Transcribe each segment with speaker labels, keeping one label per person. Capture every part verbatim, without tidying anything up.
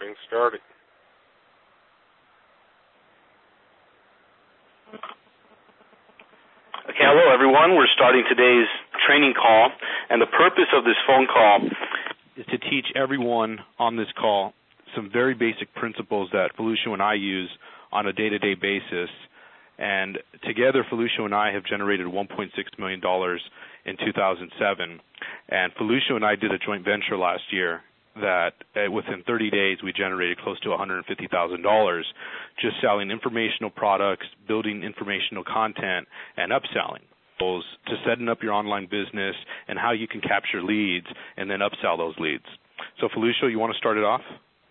Speaker 1: getting started.
Speaker 2: Okay, hello everyone. We're starting today's training call, and the purpose of this phone call is to teach everyone on this call some very basic principles that Felucio and I use on a day-to-day basis. And together, Felucio and I have generated one point six million dollars in two thousand seven. And Felucio and I did a joint venture last year that uh, within thirty days we generated close to one hundred fifty thousand dollars just selling informational products, building informational content, and upselling. To setting up your online business and how you can capture leads and then upsell those leads. So, Felucio, you want to start it off?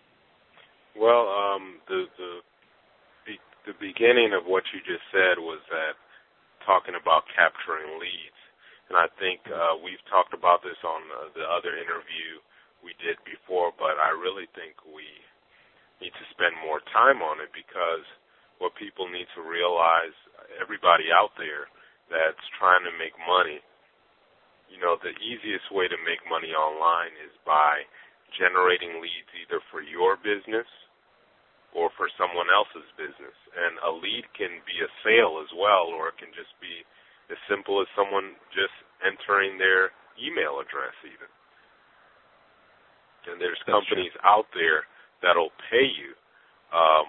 Speaker 1: Well, um, the, the the beginning of what you just said was that talking about capturing leads. And I think uh, we've talked about this on uh, the other interview we did before, but I really think we need to spend more time on it, because what people need to realize, everybody out there that's trying to make money, you know, the easiest way to make money online is by generating leads either for your business or for someone else's business. And a lead can be a sale as well, or it can just be as simple as someone just entering their email address even. And there's That's companies true. out there that'll pay you. Um,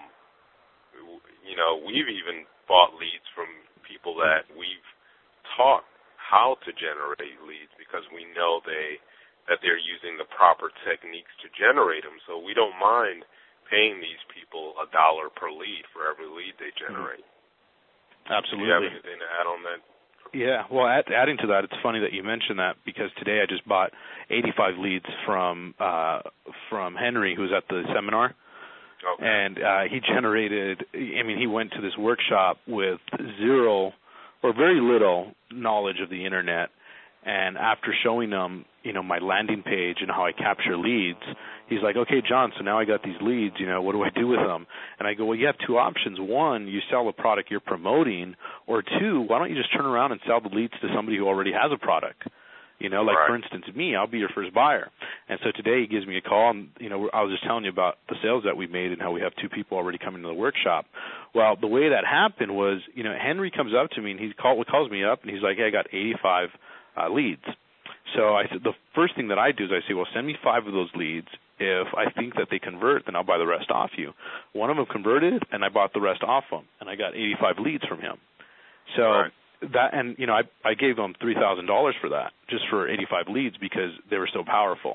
Speaker 1: you know, we've even bought leads from people that we've taught how to generate leads, because we know they that they're using the proper techniques to generate them. So we don't mind paying these people a dollar per lead for every lead they generate.
Speaker 2: Absolutely.
Speaker 1: Do you have anything to add on that?
Speaker 2: Yeah, well, add, adding to that, it's funny that you mentioned that, because today I just bought eighty-five leads from uh, from Henry, who was at the seminar.
Speaker 1: Okay.
Speaker 2: And uh, he generated, I mean, he went to this workshop with zero or very little knowledge of the Internet. And after showing them, you know, my landing page and how I capture leads, he's like, okay, John, so now I got these leads, you know, what do I do with them? And I go, well, you have two options. One, you sell a product you're promoting, or two, why don't you just turn around and sell the leads to somebody who already has a product? You know, like,
Speaker 1: right.
Speaker 2: for instance, me, I'll be your first buyer. And so today he gives me a call, and, you know, I was just telling you about the sales that we made and how we have two people already coming to the workshop. Well, the way that happened was, you know, Henry comes up to me, and he call, calls me up, and he's like, hey, I got eighty-five uh, leads. So I said, the first thing that I do is I say, well, send me five of those leads. If I think that they convert, then I'll buy the rest off you. One of them converted, and I bought the rest off him, and I got eighty-five leads from him. So
Speaker 1: right.
Speaker 2: that, and you know, I I gave them three thousand dollars for that, just for eighty-five leads, because they were so powerful.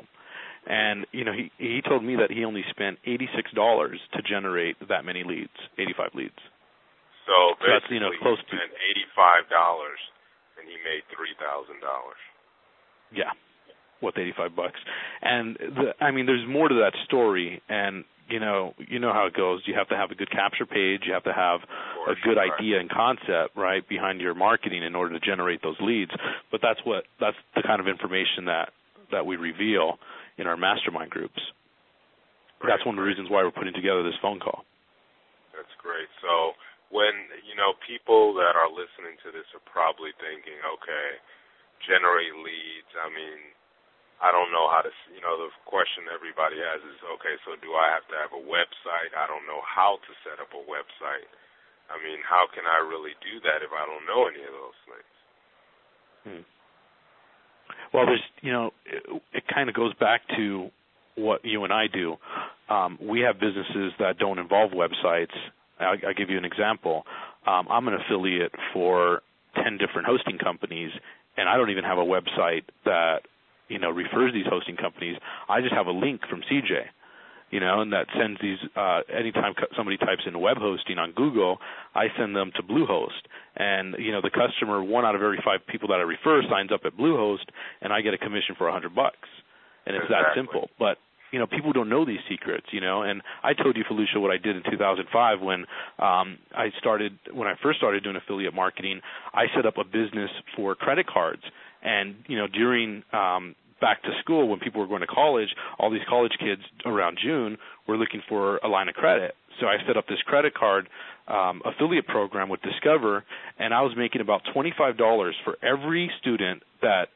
Speaker 2: And you know, he he told me that he only spent eighty-six dollars to generate that many leads, eighty-five leads.
Speaker 1: So,
Speaker 2: so that's, you know, close
Speaker 1: he spent
Speaker 2: to
Speaker 1: eighty-five dollars, and he made three thousand dollars.
Speaker 2: Yeah, with eighty-five bucks. And the, I mean, there's more to that story. And you know, you know how it goes. You have to have a good capture page. You have to have
Speaker 1: course,
Speaker 2: a good
Speaker 1: right.
Speaker 2: idea and concept, right, behind your marketing in order to generate those leads. But that's what that's the kind of information that that we reveal in our mastermind groups.
Speaker 1: Great,
Speaker 2: that's one of the reasons why we're putting together this phone call.
Speaker 1: That's great. So when, you know, people that are listening to this are probably thinking, okay, generate leads. I mean, I don't know how to, you know, the question everybody has is, okay, so do I have to have a website? I don't know how to set up a website. I mean, how can I really do that if I don't know any of those things?
Speaker 2: Hmm. Well, there's, you know, it, it kind of goes back to what you and I do. Um, we have businesses that don't involve websites. I'll, I'll give you an example. Um, I'm an affiliate for ten different hosting companies, and I don't even have a website that, you know, refers these hosting companies. I just have a link from C J, you know, and that sends these, uh, anytime somebody types in web hosting on Google, I send them to Bluehost. And, you know, the customer, one out of every five people that I refer signs up at Bluehost, and I get a commission for a hundred bucks. And it's
Speaker 1: exactly.
Speaker 2: that simple. But, you know, people don't know these secrets, you know. And I told you, Felucio, what I did in two thousand five when um, I started, when I first started doing affiliate marketing. I set up a business for credit cards. And, you know, during um, back to school, when people were going to college, all these college kids around June were looking for a line of credit. So I set up this credit card um, affiliate program with Discover, and I was making about twenty-five dollars for every student that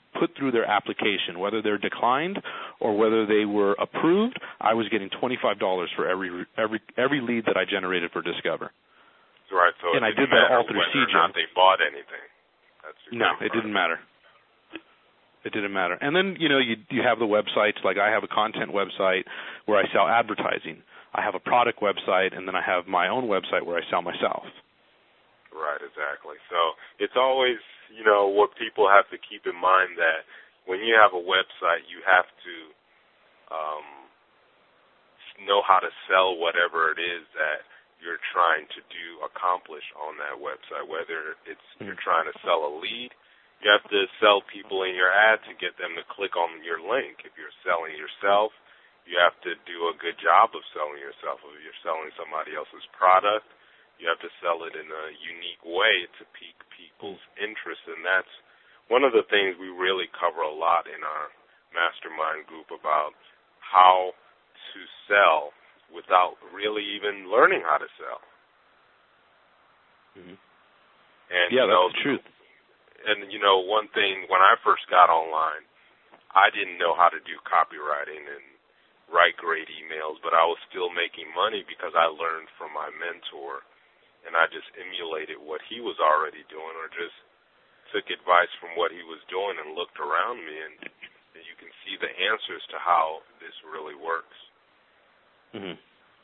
Speaker 2: put through their application, whether they're declined or whether they were approved, I was getting twenty-five dollars for every every every lead that I generated for Discover.
Speaker 1: Right. So
Speaker 2: and
Speaker 1: it
Speaker 2: I did
Speaker 1: didn't
Speaker 2: that
Speaker 1: matter
Speaker 2: all through
Speaker 1: whether
Speaker 2: C J.
Speaker 1: or not they bought anything. That's the
Speaker 2: no,
Speaker 1: great
Speaker 2: it
Speaker 1: part.
Speaker 2: didn't matter. It didn't matter. And then, you know, you you have the websites. Like I have a content website where I sell advertising. I have a product website, and then I have my own website where I sell myself.
Speaker 1: Right, exactly. So it's always, you know, what people have to keep in mind that when you have a website, you have to um, know how to sell whatever it is that you're trying to do, accomplish on that website, whether it's you're trying to sell a lead. You have to sell people in your ad to get them to click on your link. If you're selling yourself, you have to do a good job of selling yourself. If you're selling somebody else's product, you have to sell it in a unique way to pique people's interest. And that's one of the things we really cover a lot in our mastermind group about how to sell without really even learning how to sell.
Speaker 2: Mm-hmm.
Speaker 1: And,
Speaker 2: yeah,
Speaker 1: you
Speaker 2: that's
Speaker 1: know,
Speaker 2: the truth.
Speaker 1: And, you know, one thing, when I first got online, I didn't know how to do copywriting and write great emails, but I was still making money because I learned from my mentor, and I just emulated what he was already doing or just took advice from what he was doing and looked around me, and, and you can see the answers to how this really works.
Speaker 2: Mm-hmm.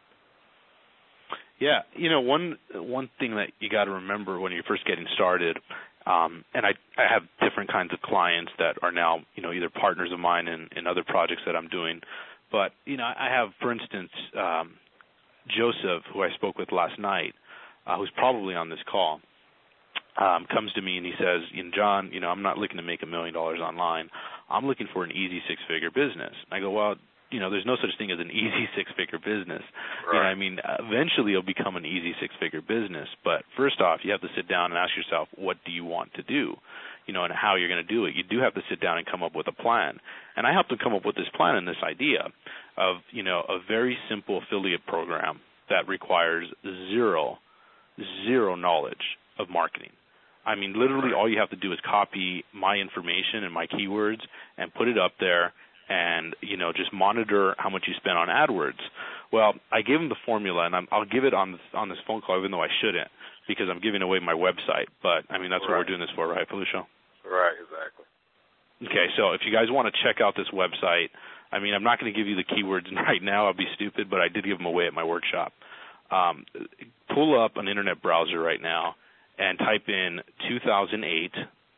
Speaker 2: Yeah, you know, one one thing that you got to remember when you're first getting started, um, and I, I have different kinds of clients that are now, you know, either partners of mine in, in other projects that I'm doing. But, you know, I have, for instance, um, Joseph, who I spoke with last night, uh, who's probably on this call, um, comes to me and he says, you know, John, you know, I'm not looking to make a million dollars online. I'm looking for an easy six-figure business. I go, well, you know, there's no such thing as an easy six-figure business.
Speaker 1: Right.
Speaker 2: You know, I mean, eventually it'll become an easy six-figure business. But first off, you have to sit down and ask yourself, what do you want to do? You know, and how you're going to do it. You do have to sit down and come up with a plan. And I helped them come up with this plan and this idea of, you know, a very simple affiliate program that requires zero, zero knowledge of marketing. I mean, literally all you have to do is copy my information and my keywords and put it up there and, you know, just monitor how much you spend on AdWords. Well, I gave them the formula, and I'm, I'll give it on this, on this phone call, even though I shouldn't, because I'm giving away my website. But, I mean, that's
Speaker 1: right.
Speaker 2: what we're doing this for, right, Felucio?
Speaker 1: Right, exactly.
Speaker 2: Okay, so if you guys want to check out this website, I mean, I'm not going to give you the keywords right now. I'll be stupid, but I did give them away at my workshop. Um, pull up an internet browser right now and type in two thousand eight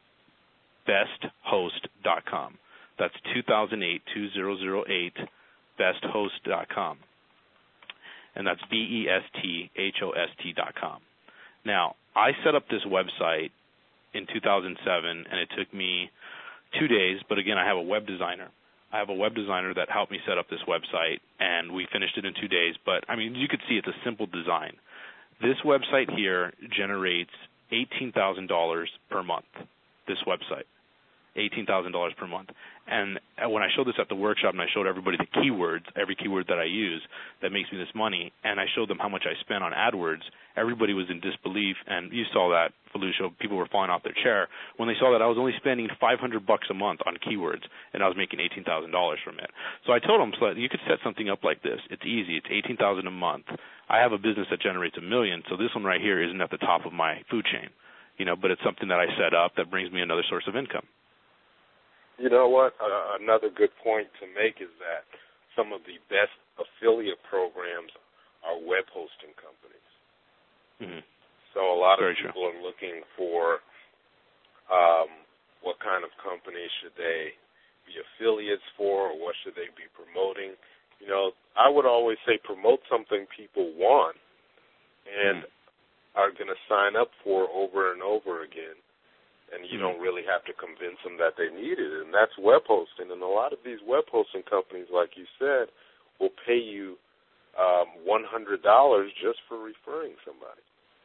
Speaker 2: best host dot com. That's two thousand eight, two thousand eight, best host dot com. And that's B E S T H O S T dot com. Now, I set up this website in two thousand seven, and it took me two days, but again, I have a web designer. I have a web designer that helped me set up this website, and we finished it in two days. But, I mean, you could see it's a simple design. This website here generates eighteen thousand dollars per month, this website. eighteen thousand dollars per month. And when I showed this at the workshop and I showed everybody the keywords, every keyword that I use that makes me this money, and I showed them how much I spent on AdWords, everybody was in disbelief, and you saw that, Felucio, people were falling off their chair when they saw that I was only spending five hundred bucks a month on keywords, and I was making eighteen thousand dollars from it. So I told them, so you could set something up like this. It's easy. It's eighteen thousand dollars a month. I have a business that generates a million, so this one right here isn't at the top of my food chain, you know, but it's something that I set up that brings me another source of income.
Speaker 1: You know what? Uh, another good point to make is that some of the best affiliate programs are web hosting companies.
Speaker 2: Mm-hmm.
Speaker 1: So a lot
Speaker 2: Very
Speaker 1: of people
Speaker 2: true.
Speaker 1: are looking for um, what kind of companies should they be affiliates for, or what should they be promoting. You know, I would always say promote something people want and mm-hmm. are going to sign up for over and over again. And you don't really have to convince them that they need it. And that's web hosting. And a lot of these web hosting companies, like you said, will pay you um, one hundred dollars just for referring somebody.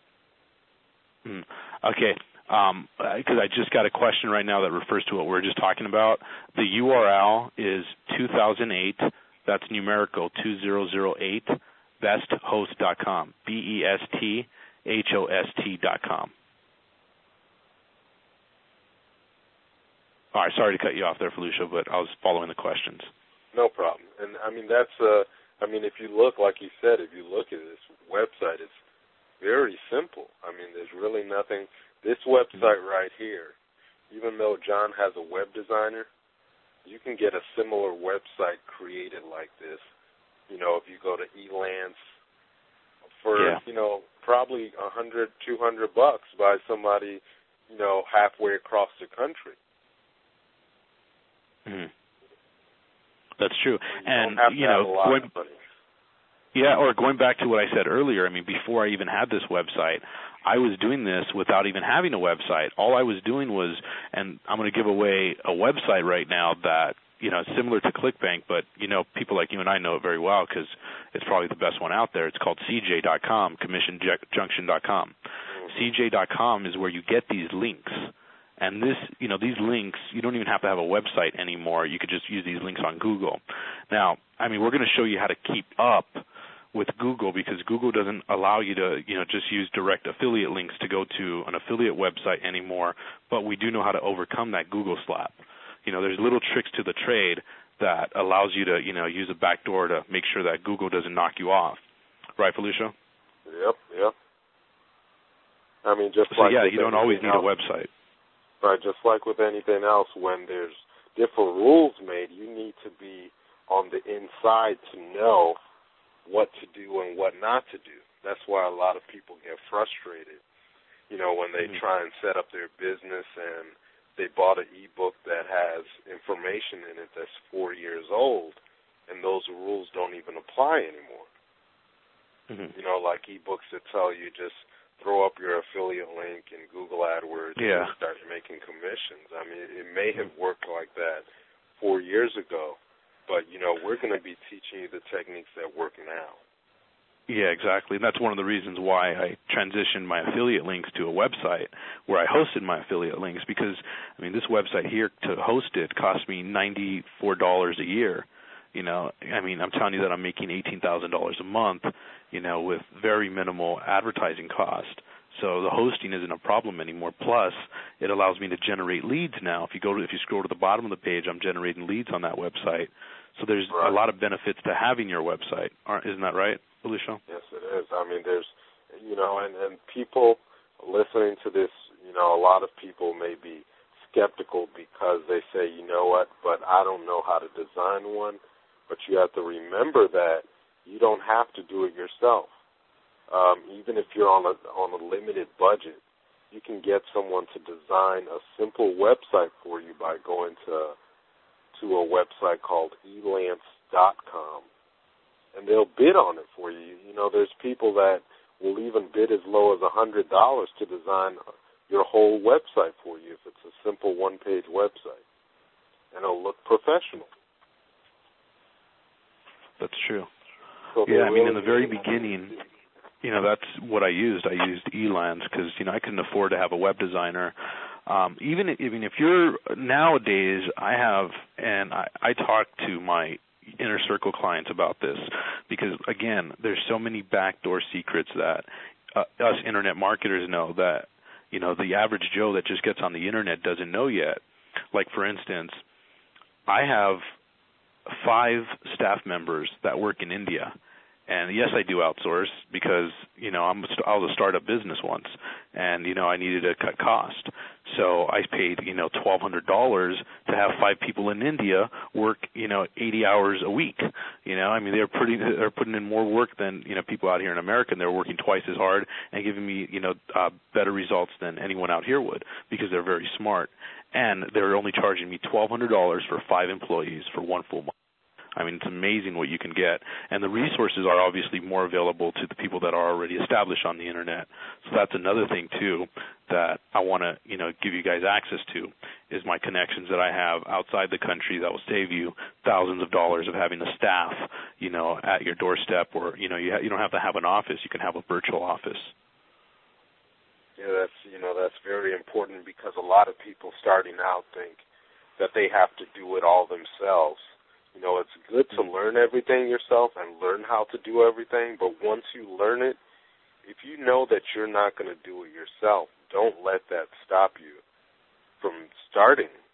Speaker 2: Mm. Okay, because um, I just got a question right now that refers to what we were just talking about. The U R L is two thousand eight, that's numerical, two thousand eight, best host dot com, B E S T H O S T dot com. All right, sorry to cut you off there, Felucia, but I was following the questions.
Speaker 1: No problem. And, I mean, that's, uh, I mean, if you look, like you said, if you look at this website, it's very simple. I mean, there's really nothing. This website right here, even though John has a web designer, you can get a similar website created like this. You know, if you go to Elance for,
Speaker 2: yeah.
Speaker 1: you know, probably a hundred, two hundred bucks by somebody, you know, halfway across the country.
Speaker 2: Mm-hmm. That's true.
Speaker 1: You
Speaker 2: and,
Speaker 1: don't have to
Speaker 2: you know,
Speaker 1: have a lot
Speaker 2: going,
Speaker 1: of money.
Speaker 2: Yeah, or going back to what I said earlier, I mean, before I even had this website, I was doing this without even having a website. All I was doing was, and I'm going to give away a website right now that, you know, is similar to ClickBank, but, you know, people like you and I know it very well because it's probably the best one out there. It's called C J dot com, commission junction dot com.
Speaker 1: Mm-hmm.
Speaker 2: C J dot com is where you get these links. And this, you know, these links, you don't even have to have a website anymore. You could just use these links on Google. Now, I mean, we're going to show you how to keep up with Google because Google doesn't allow you to, you know, just use direct affiliate links to go to an affiliate website anymore, but we do know how to overcome that Google slap. You know, there's little tricks to the trade that allows you to, you know, use a backdoor to make sure that Google doesn't knock you off. Right, Felucia?
Speaker 1: Yep, yep. I mean, just
Speaker 2: so
Speaker 1: like
Speaker 2: yeah, you don't always need
Speaker 1: else,
Speaker 2: a website.
Speaker 1: Right, just like with anything else, when there's different rules made, you need to be on the inside to know what to do and what not to do. That's why a lot of people get frustrated, you know, when they mm-hmm. try and set up their business and they bought an ebook that has information in it that's four years old, and those rules don't even apply anymore. Mm-hmm. You know, like ebooks that tell you just throw up your affiliate link in Google AdWords
Speaker 2: yeah.
Speaker 1: and start making commissions. I mean, it may have worked like that four years ago, but, you know, we're going to be teaching you the techniques that work now.
Speaker 2: Yeah, exactly. And that's one of the reasons why I transitioned my affiliate links to a website where I hosted my affiliate links because, I mean, this website here, to host it, cost me ninety-four dollars a year. You know, I mean, I'm telling you that I'm making eighteen thousand dollars a month, you know, with very minimal advertising cost. So the hosting isn't a problem anymore. Plus, it allows me to generate leads now. If you go to, if you scroll to the bottom of the page, I'm generating leads on that website. So there's
Speaker 1: right.
Speaker 2: a lot of benefits to having your website. Aren't, isn't that right, Felucia?
Speaker 1: Yes, it is. I mean, there's, you know, and, and people listening to this, you know, a lot of people may be skeptical because they say, you know what, but I don't know how to design one. But you have to remember that you don't have to do it yourself. Um, even if you're on a on a limited budget, you can get someone to design a simple website for you by going to to a website called elance dot com, and they'll bid on it for you. You know, there's people that will even bid as low as a hundred dollars to design your whole website for you if it's a simple one-page website, and it'll look professional.
Speaker 2: That's true.
Speaker 1: So
Speaker 2: yeah, I mean, in the very beginning, you know, that's what I used. I used Elance because, you know, I couldn't afford to have a web designer. Um, even, even if you're, nowadays, I have, and I, I talk to my inner circle clients about this because, again, there's so many backdoor secrets that uh, us internet marketers know that, you know, the average Joe that just gets on the internet doesn't know yet. Like, for instance, I have five staff members that work in India. And yes, I do outsource because, you know, I'm a, I was a startup business once, and, you know, I needed to cut cost. So I paid, you know, twelve hundred dollars to have five people in India work, you know, eighty hours a week. You know, I mean, they're pretty, they're putting in more work than, you know, people out here in America, and they're working twice as hard and giving me, you know, uh, better results than anyone out here would because they're very smart. And they're only charging me twelve hundred dollars for five employees for one full month. I mean, it's amazing what you can get. And the resources are obviously more available to the people that are already established on the Internet. So that's another thing, too, that I want to, you know, give you guys access to is my connections that I have outside the country that will save you thousands of dollars of having a staff, you know, at your doorstep or, you know, you, ha- you don't have to have an office. You can have a virtual office.
Speaker 1: Yeah, that's, you know, that's very important because a lot of people starting out think that they have to do it all themselves. You know, it's good to learn everything yourself and learn how to do everything, but once you learn it, if you know that you're not going to do it yourself, don't let that stop you from starting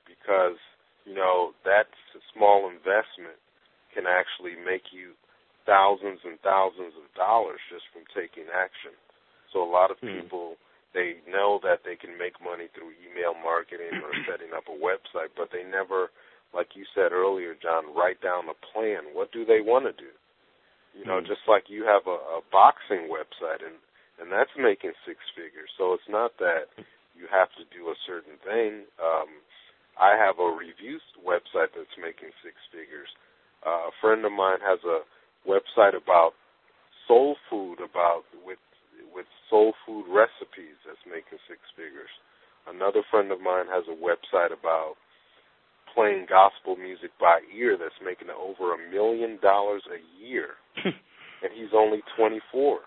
Speaker 1: because, you know, that small investment can actually make you thousands and thousands of dollars just from taking action. So a lot of
Speaker 2: mm.
Speaker 1: people, they know that they can make money through email marketing or setting up a website, but they never, like you said earlier, John, write down a plan. What do they want to do? You know,
Speaker 2: mm.
Speaker 1: just like you have a, a boxing website, and, and that's making six figures. So it's not that you have to do a certain thing. Um, I have a reviews website that's making six figures. Uh, a friend of mine has a website about soul food, about with with soul food recipes that's making six figures. Another friend of mine has a website about playing gospel music by ear that's making over a million dollars a year, and he's only twenty-four.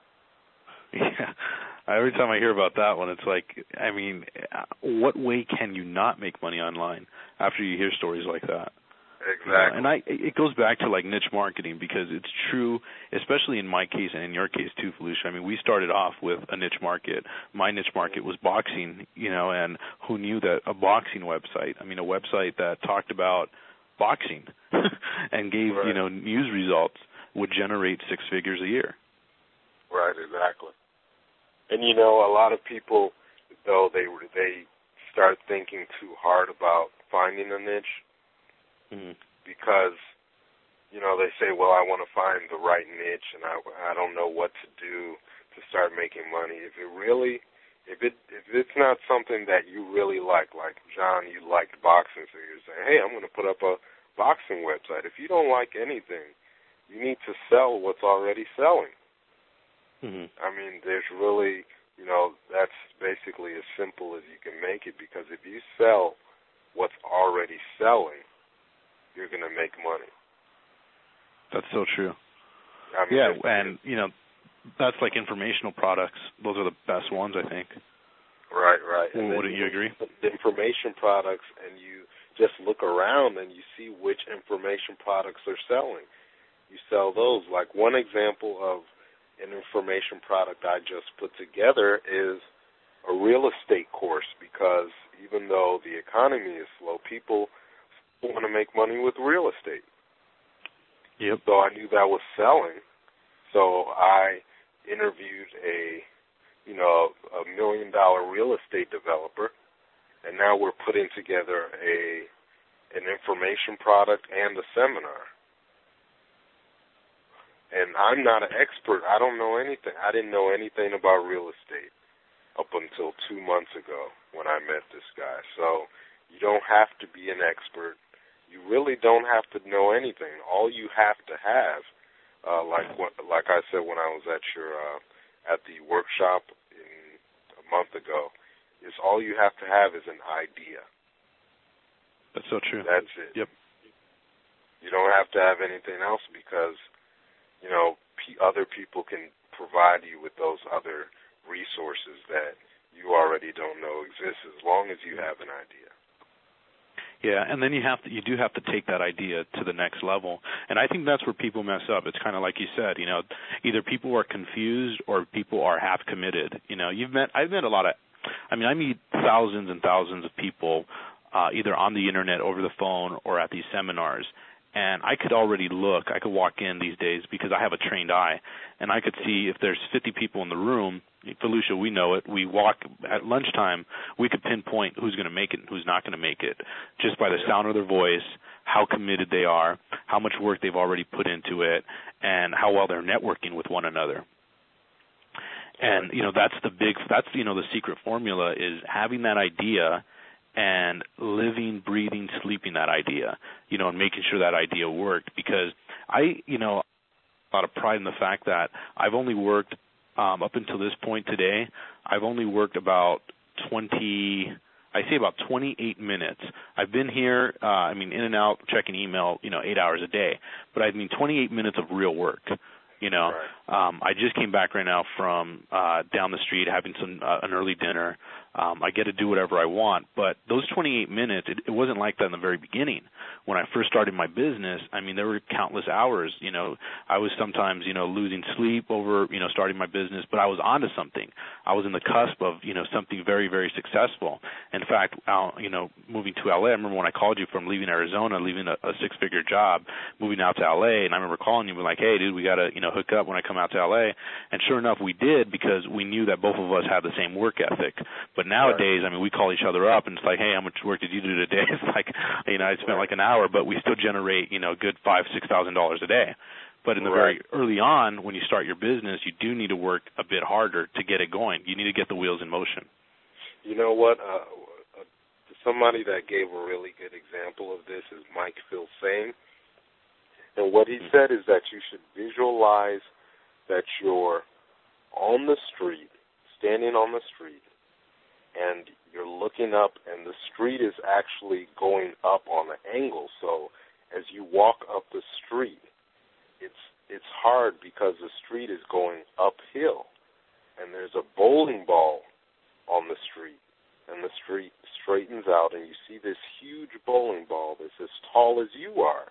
Speaker 2: Yeah, every time I hear about that one, it's like, I mean, what way can you not make money online after you hear stories like that?
Speaker 1: Exactly.
Speaker 2: You know, and I, it goes back to like niche marketing, because it's true, especially in my case and in your case too, Felicia. I mean, we started off with a niche market. My niche market was boxing, you know, and who knew that a boxing website, I mean, a website that talked about boxing and gave,
Speaker 1: right.
Speaker 2: you know, news results would generate six figures a year.
Speaker 1: Right, exactly. And, you know, a lot of people, though, they they start thinking too hard about finding a niche.
Speaker 2: Mm-hmm.
Speaker 1: Because, you know, they say, well, I want to find the right niche, and I, I don't know what to do to start making money. If it really, if it if it's not something that you really like, like John, you liked boxing, so you're saying, hey, I'm going to put up a boxing website. If you don't like anything, you need to sell what's already selling.
Speaker 2: Mm-hmm.
Speaker 1: I mean, there's really, you know, that's basically as simple as you can make it, because if you sell what's already selling, you're going to make money.
Speaker 2: That's so true.
Speaker 1: I mean,
Speaker 2: yeah, and, you know, that's like informational products. Those are the best ones, I think.
Speaker 1: Right, right.
Speaker 2: Well, wouldn't you agree?
Speaker 1: The information products, and you just look around and you see which information products are selling. You sell those. Like one example of an information product I just put together is a real estate course, because even though the economy is slow, people want to make money with real estate.
Speaker 2: Yep.
Speaker 1: So I knew that was selling. So I interviewed a, you know, a million dollar real estate developer, and now we're putting together a an information product and a seminar. And I'm not an expert. I don't know anything. I didn't know anything about real estate up until two months ago when I met this guy. So you don't have to be an expert. You really don't have to know anything. All you have to have, uh, like what, like I said when I was at your uh, at the workshop in, a month ago, is all you have to have is an idea.
Speaker 2: That's so true.
Speaker 1: That's it.
Speaker 2: Yep.
Speaker 1: You don't have to have anything else, because, you know, p- other people can provide you with those other resources that you already don't know exist, as long as you have an idea.
Speaker 2: Yeah, and then you have to, you do have to take that idea to the next level. And I think that's where people mess up. It's kind of like you said, you know, either people are confused or people are half committed. You know, you've met, I've met a lot of, I mean, I meet thousands and thousands of people uh, either on the internet, over the phone, or at these seminars. And I could already look, I could walk in these days because I have a trained eye, and I could see if there's fifty people in the room. Felicia, we know it. We walk at lunchtime, we could pinpoint who's going to make it and who's not going to make it just by the sound of their voice, how committed they are, how much work they've already put into it, and how well they're networking with one another. And, you know, that's the big, that's, you know, the secret formula is having that idea and living, breathing, sleeping that idea, you know, and making sure that idea worked. Because I, you know, a lot of pride in the fact that I've only worked, um, up until this point today, I've only worked about twenty, I say about twenty-eight minutes. I've been here, uh, I mean, in and out, checking email, you know, eight hours a day. But I mean twenty-eight minutes of real work. You know,
Speaker 1: right.
Speaker 2: um, I just came back right now from uh, down the street having some uh, an early dinner. Um, I get to do whatever I want. But those twenty-eight minutes, it, it wasn't like that in the very beginning. When I first started my business, I mean, there were countless hours. You know, I was sometimes, you know, losing sleep over, you know, starting my business, but I was onto something. I was in the cusp of, you know, something very, very successful. In fact, uh, you know, moving to L A, I remember when I called you from leaving Arizona, leaving a, a six-figure job, moving out to L A, and I remember calling you and being like, hey, dude, we got to, you know, hook up when I come out to L A. And sure enough, we did, because we knew that both of us had the same work ethic. But nowadays, I mean, we call each other up, and it's like, hey, how much work did you do today? It's like, you know, I spent like an hour, but we still generate, you know, good five, six thousand dollars a day. But in the right. very early on, when you start your business, you do need to work a bit harder to get it going. You need to get the wheels in motion.
Speaker 1: You know what? Uh, somebody that gave a really good example of this is Mike Filsaime. And what he mm-hmm. said is that you should visualize that you're on the street, standing on the street, and you're looking up, and the street is actually going up on an angle. So as you walk up the street, it's it's hard because the street is going uphill, and there's a bowling ball on the street, and the street straightens out, and you see this huge bowling ball that's as tall as you are,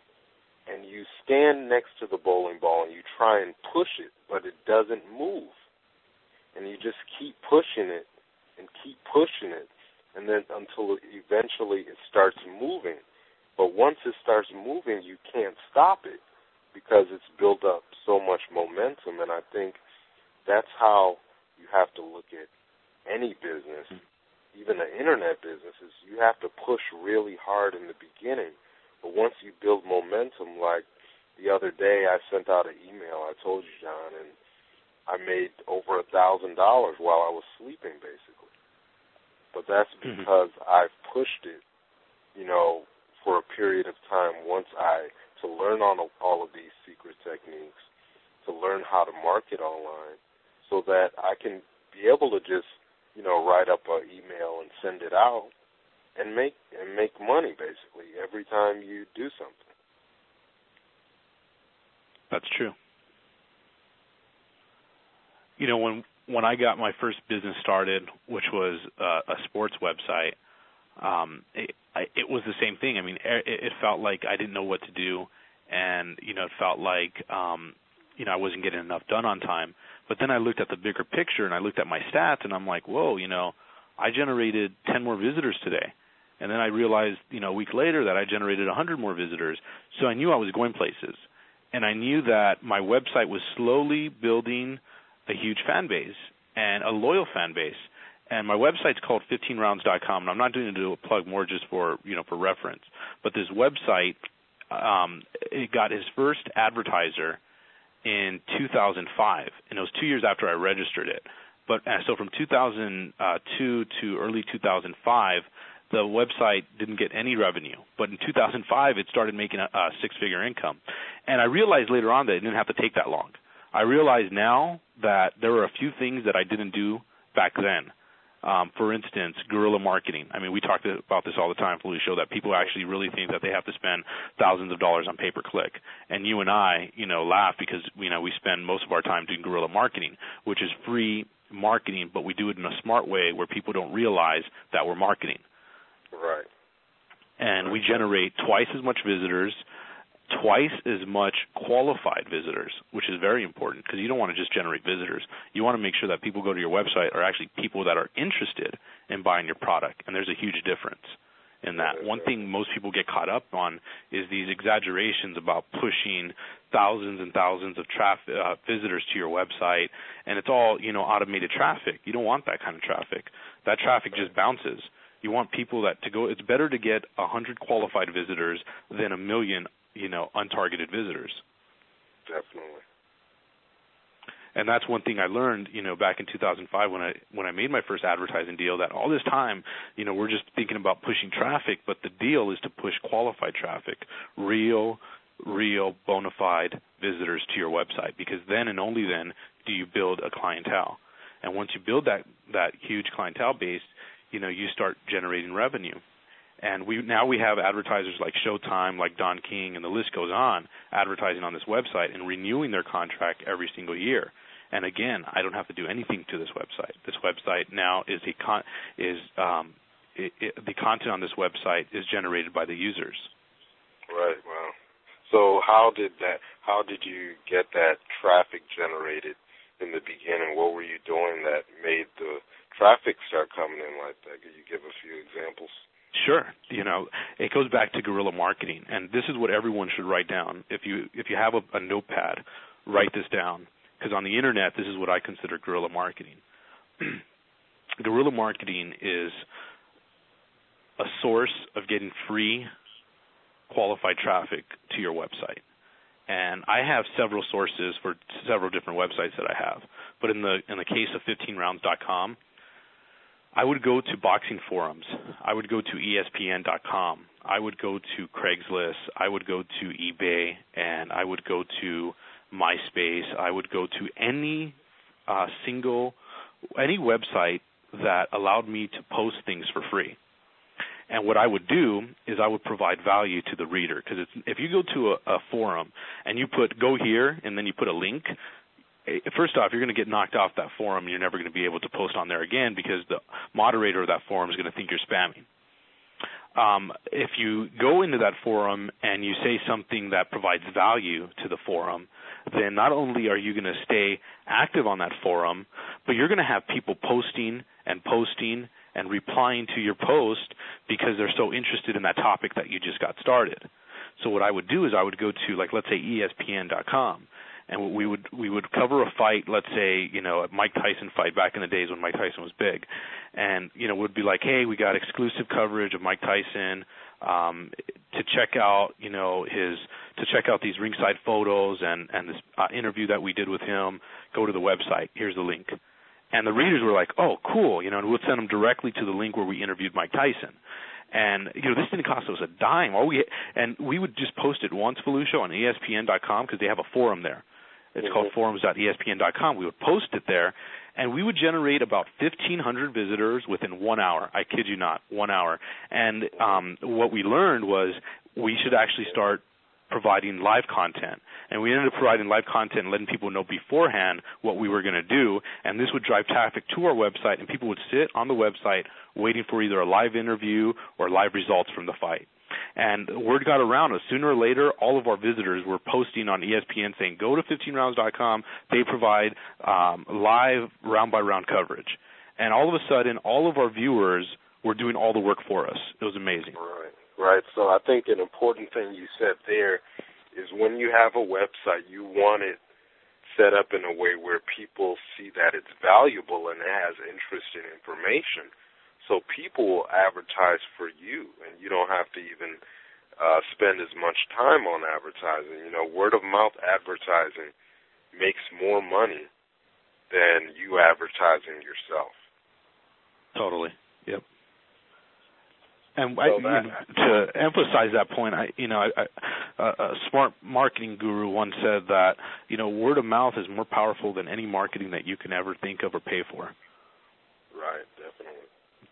Speaker 1: and you stand next to the bowling ball, and you try and push it, but it doesn't move, and you just keep pushing it and keep pushing it, and then until eventually it starts moving. But once it starts moving, you can't stop it because it's built up so much momentum, and I think that's how you have to look at any business, even the internet businesses. You have to push really hard in the beginning, but once you build momentum, like the other day I sent out an email, I told you, John, and I made over a thousand dollars while I was sleeping, basically. But that's because mm-hmm. I've pushed it, you know, for a period of time. Once I to learn on all of these secret techniques, to learn how to market online, so that I can be able to just, you know, write up an email and send it out, and make and make money basically every time you do something.
Speaker 2: That's true. You know, when when I got my first business started, which was uh, a sports website, um, it, I, it was the same thing. I mean, it, it felt like I didn't know what to do, and you know, it felt like um, you know I wasn't getting enough done on time. But then I looked at the bigger picture, and I looked at my stats, and I'm like, whoa, you know, I generated ten more visitors today. And then I realized, you know, a week later that I generated one hundred more visitors. So I knew I was going places. And I knew that my website was slowly building a huge fan base and a loyal fan base. And my website's called fifteen rounds dot com, and I'm not doing it to do a plug, more just for, you know, for reference. But this website, um, it got his first advertiser in two thousand five, and it was two years after I registered it. But uh, so from two thousand two to early two thousand five, the website didn't get any revenue. But in two thousand five, it started making a, a six-figure income. And I realized later on that it didn't have to take that long. I realize now that there were a few things that I didn't do back then. Um, for instance, guerrilla marketing. I mean, we talked about this all the time, Felicio, that people actually really think that they have to spend thousands of dollars on pay-per-click. And you and I, you know, laugh because, you know, we spend most of our time doing guerrilla marketing, which is free marketing, but we do it in a smart way where people don't realize that we're marketing.
Speaker 1: Right.
Speaker 2: And we generate twice as much visitors, twice as much qualified visitors, which is very important because you don't want to just generate visitors. You want to make sure that people go to your website are actually people that are interested in buying your product, and there's a huge difference in that. One thing most people get caught up on is these exaggerations about pushing thousands and thousands of traffic, uh, visitors to your website, and it's all, you know, automated traffic. You don't want that kind of traffic. That traffic just bounces. You want people that to go. It's better to get a hundred qualified visitors than a million, you know, untargeted visitors.
Speaker 1: Definitely.
Speaker 2: And that's one thing I learned, you know, back in two thousand five when I when I made my first advertising deal, that all this time, you know, we're just thinking about pushing traffic, but the deal is to push qualified traffic, real, real bona fide visitors to your website, because then and only then do you build a clientele. And once you build that, that huge clientele base, you know, you start generating revenue. And we now we have advertisers like Showtime, like Don King, and the list goes on, advertising on this website and renewing their contract every single year. And again, I don't have to do anything to this website. This website now is a con- is um, it, it, the content on this website is generated by the users.
Speaker 1: Right. Wow. So how did that? How did you get that traffic generated in the beginning? What were you doing that made the traffic start coming in like that? Could you give a few examples?
Speaker 2: Sure. You know, it goes back to guerrilla marketing, and this is what everyone should write down. If you if you have a, a notepad, write this down, because on the internet, this is what I consider guerrilla marketing. Guerrilla marketing is a source of getting free, qualified traffic to your website. And I have several sources for several different websites that I have. But in the in the case of fifteen rounds dot com, I would go to boxing forums. I would go to E S P N dot com. I would go to Craigslist. I would go to eBay, and I would go to MySpace. I would go to any uh, single, any website that allowed me to post things for free. And what I would do is I would provide value to the reader, because if you go to a, a forum and you put go here and then you put a link, first off, you're going to get knocked off that forum and you're never going to be able to post on there again, because the moderator of that forum is going to think you're spamming. Um, if you go into that forum and you say something that provides value to the forum, then not only are you going to stay active on that forum, but you're going to have people posting and posting and replying to your post because they're so interested in that topic that you just got started. So what I would do is I would go to, like, let's say E S P N dot com, and we would we would cover a fight, let's say, you know, a Mike Tyson fight back in the days when Mike Tyson was big. And, you know, would be like, hey, we got exclusive coverage of Mike Tyson, um, to check out, you know, his to check out these ringside photos and, and this uh, interview that we did with him, go to the website. Here's the link. And the readers were like, oh, cool, you know, and we'll send them directly to the link where we interviewed Mike Tyson. And, you know, this didn't cost us a dime. All we And we would just post it once, Felucia, on E S P N dot com, because they have a forum there. It's mm-hmm. called forums dot E S P N dot com. We would post it there, and we would generate about fifteen hundred visitors within one hour. I kid you not, one hour. And um, what we learned was we should actually start providing live content. And we ended up providing live content and letting people know beforehand what we were going to do, and this would drive traffic to our website, and people would sit on the website waiting for either a live interview or live results from the fight. And word got around us. Sooner or later, all of our visitors were posting on E S P N saying, go to fifteen rounds dot com. They provide um, live round-by-round coverage. And all of a sudden, all of our viewers were doing all the work for us. It was amazing.
Speaker 1: Right. Right, so I think an important thing you said there is when you have a website, you want it set up in a way where people see that it's valuable and it has interesting information. So people will advertise for you, and you don't have to even uh, spend as much time on advertising. You know, word-of-mouth advertising makes more money than you advertising yourself.
Speaker 2: Totally, yep. And I, you know, to emphasize that point, I, you know, I, I, a smart marketing guru once said that, you know, word of mouth is more powerful than any marketing that you can ever think of or pay for.
Speaker 1: Right, definitely.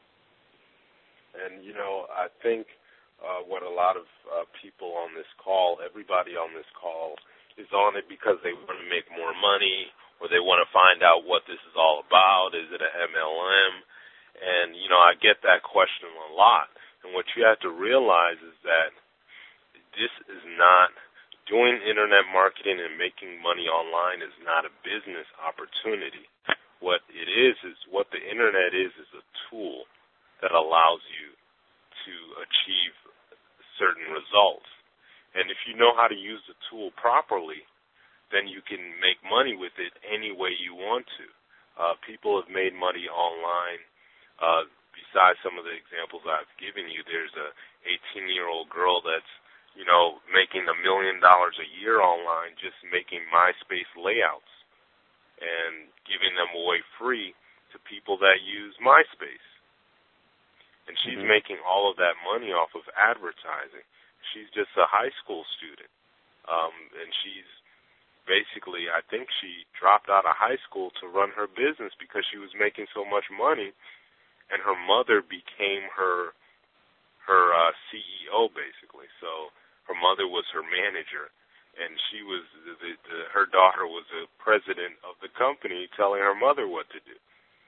Speaker 1: And, you know, I think uh, what a lot of uh, people on this call, everybody on this call, is on it because they want to make more money or they want to find out what this is all about. Is it an M L M? And, you know, I get that question a lot. And what you have to realize is that this is not, doing internet marketing and making money online is not a business opportunity. What it is, is what the internet is, is a tool that allows you to achieve certain results. And if you know how to use the tool properly, then you can make money with it any way you want to. Uh, people have made money online. Uh, Besides some of the examples I've given you, there's a eighteen-year-old girl that's, you know, making a million dollars a year online just making MySpace layouts and giving them away free to people that use MySpace. And she's mm-hmm. making all of that money off of advertising. She's just a high school student. Um, and she's basically, I think she dropped out of high school to run her business because she was making so much money. And her mother became her her uh, C E O, basically. So her mother was her manager. and she was the, the, the, her daughter was a president of the company telling her mother what to do.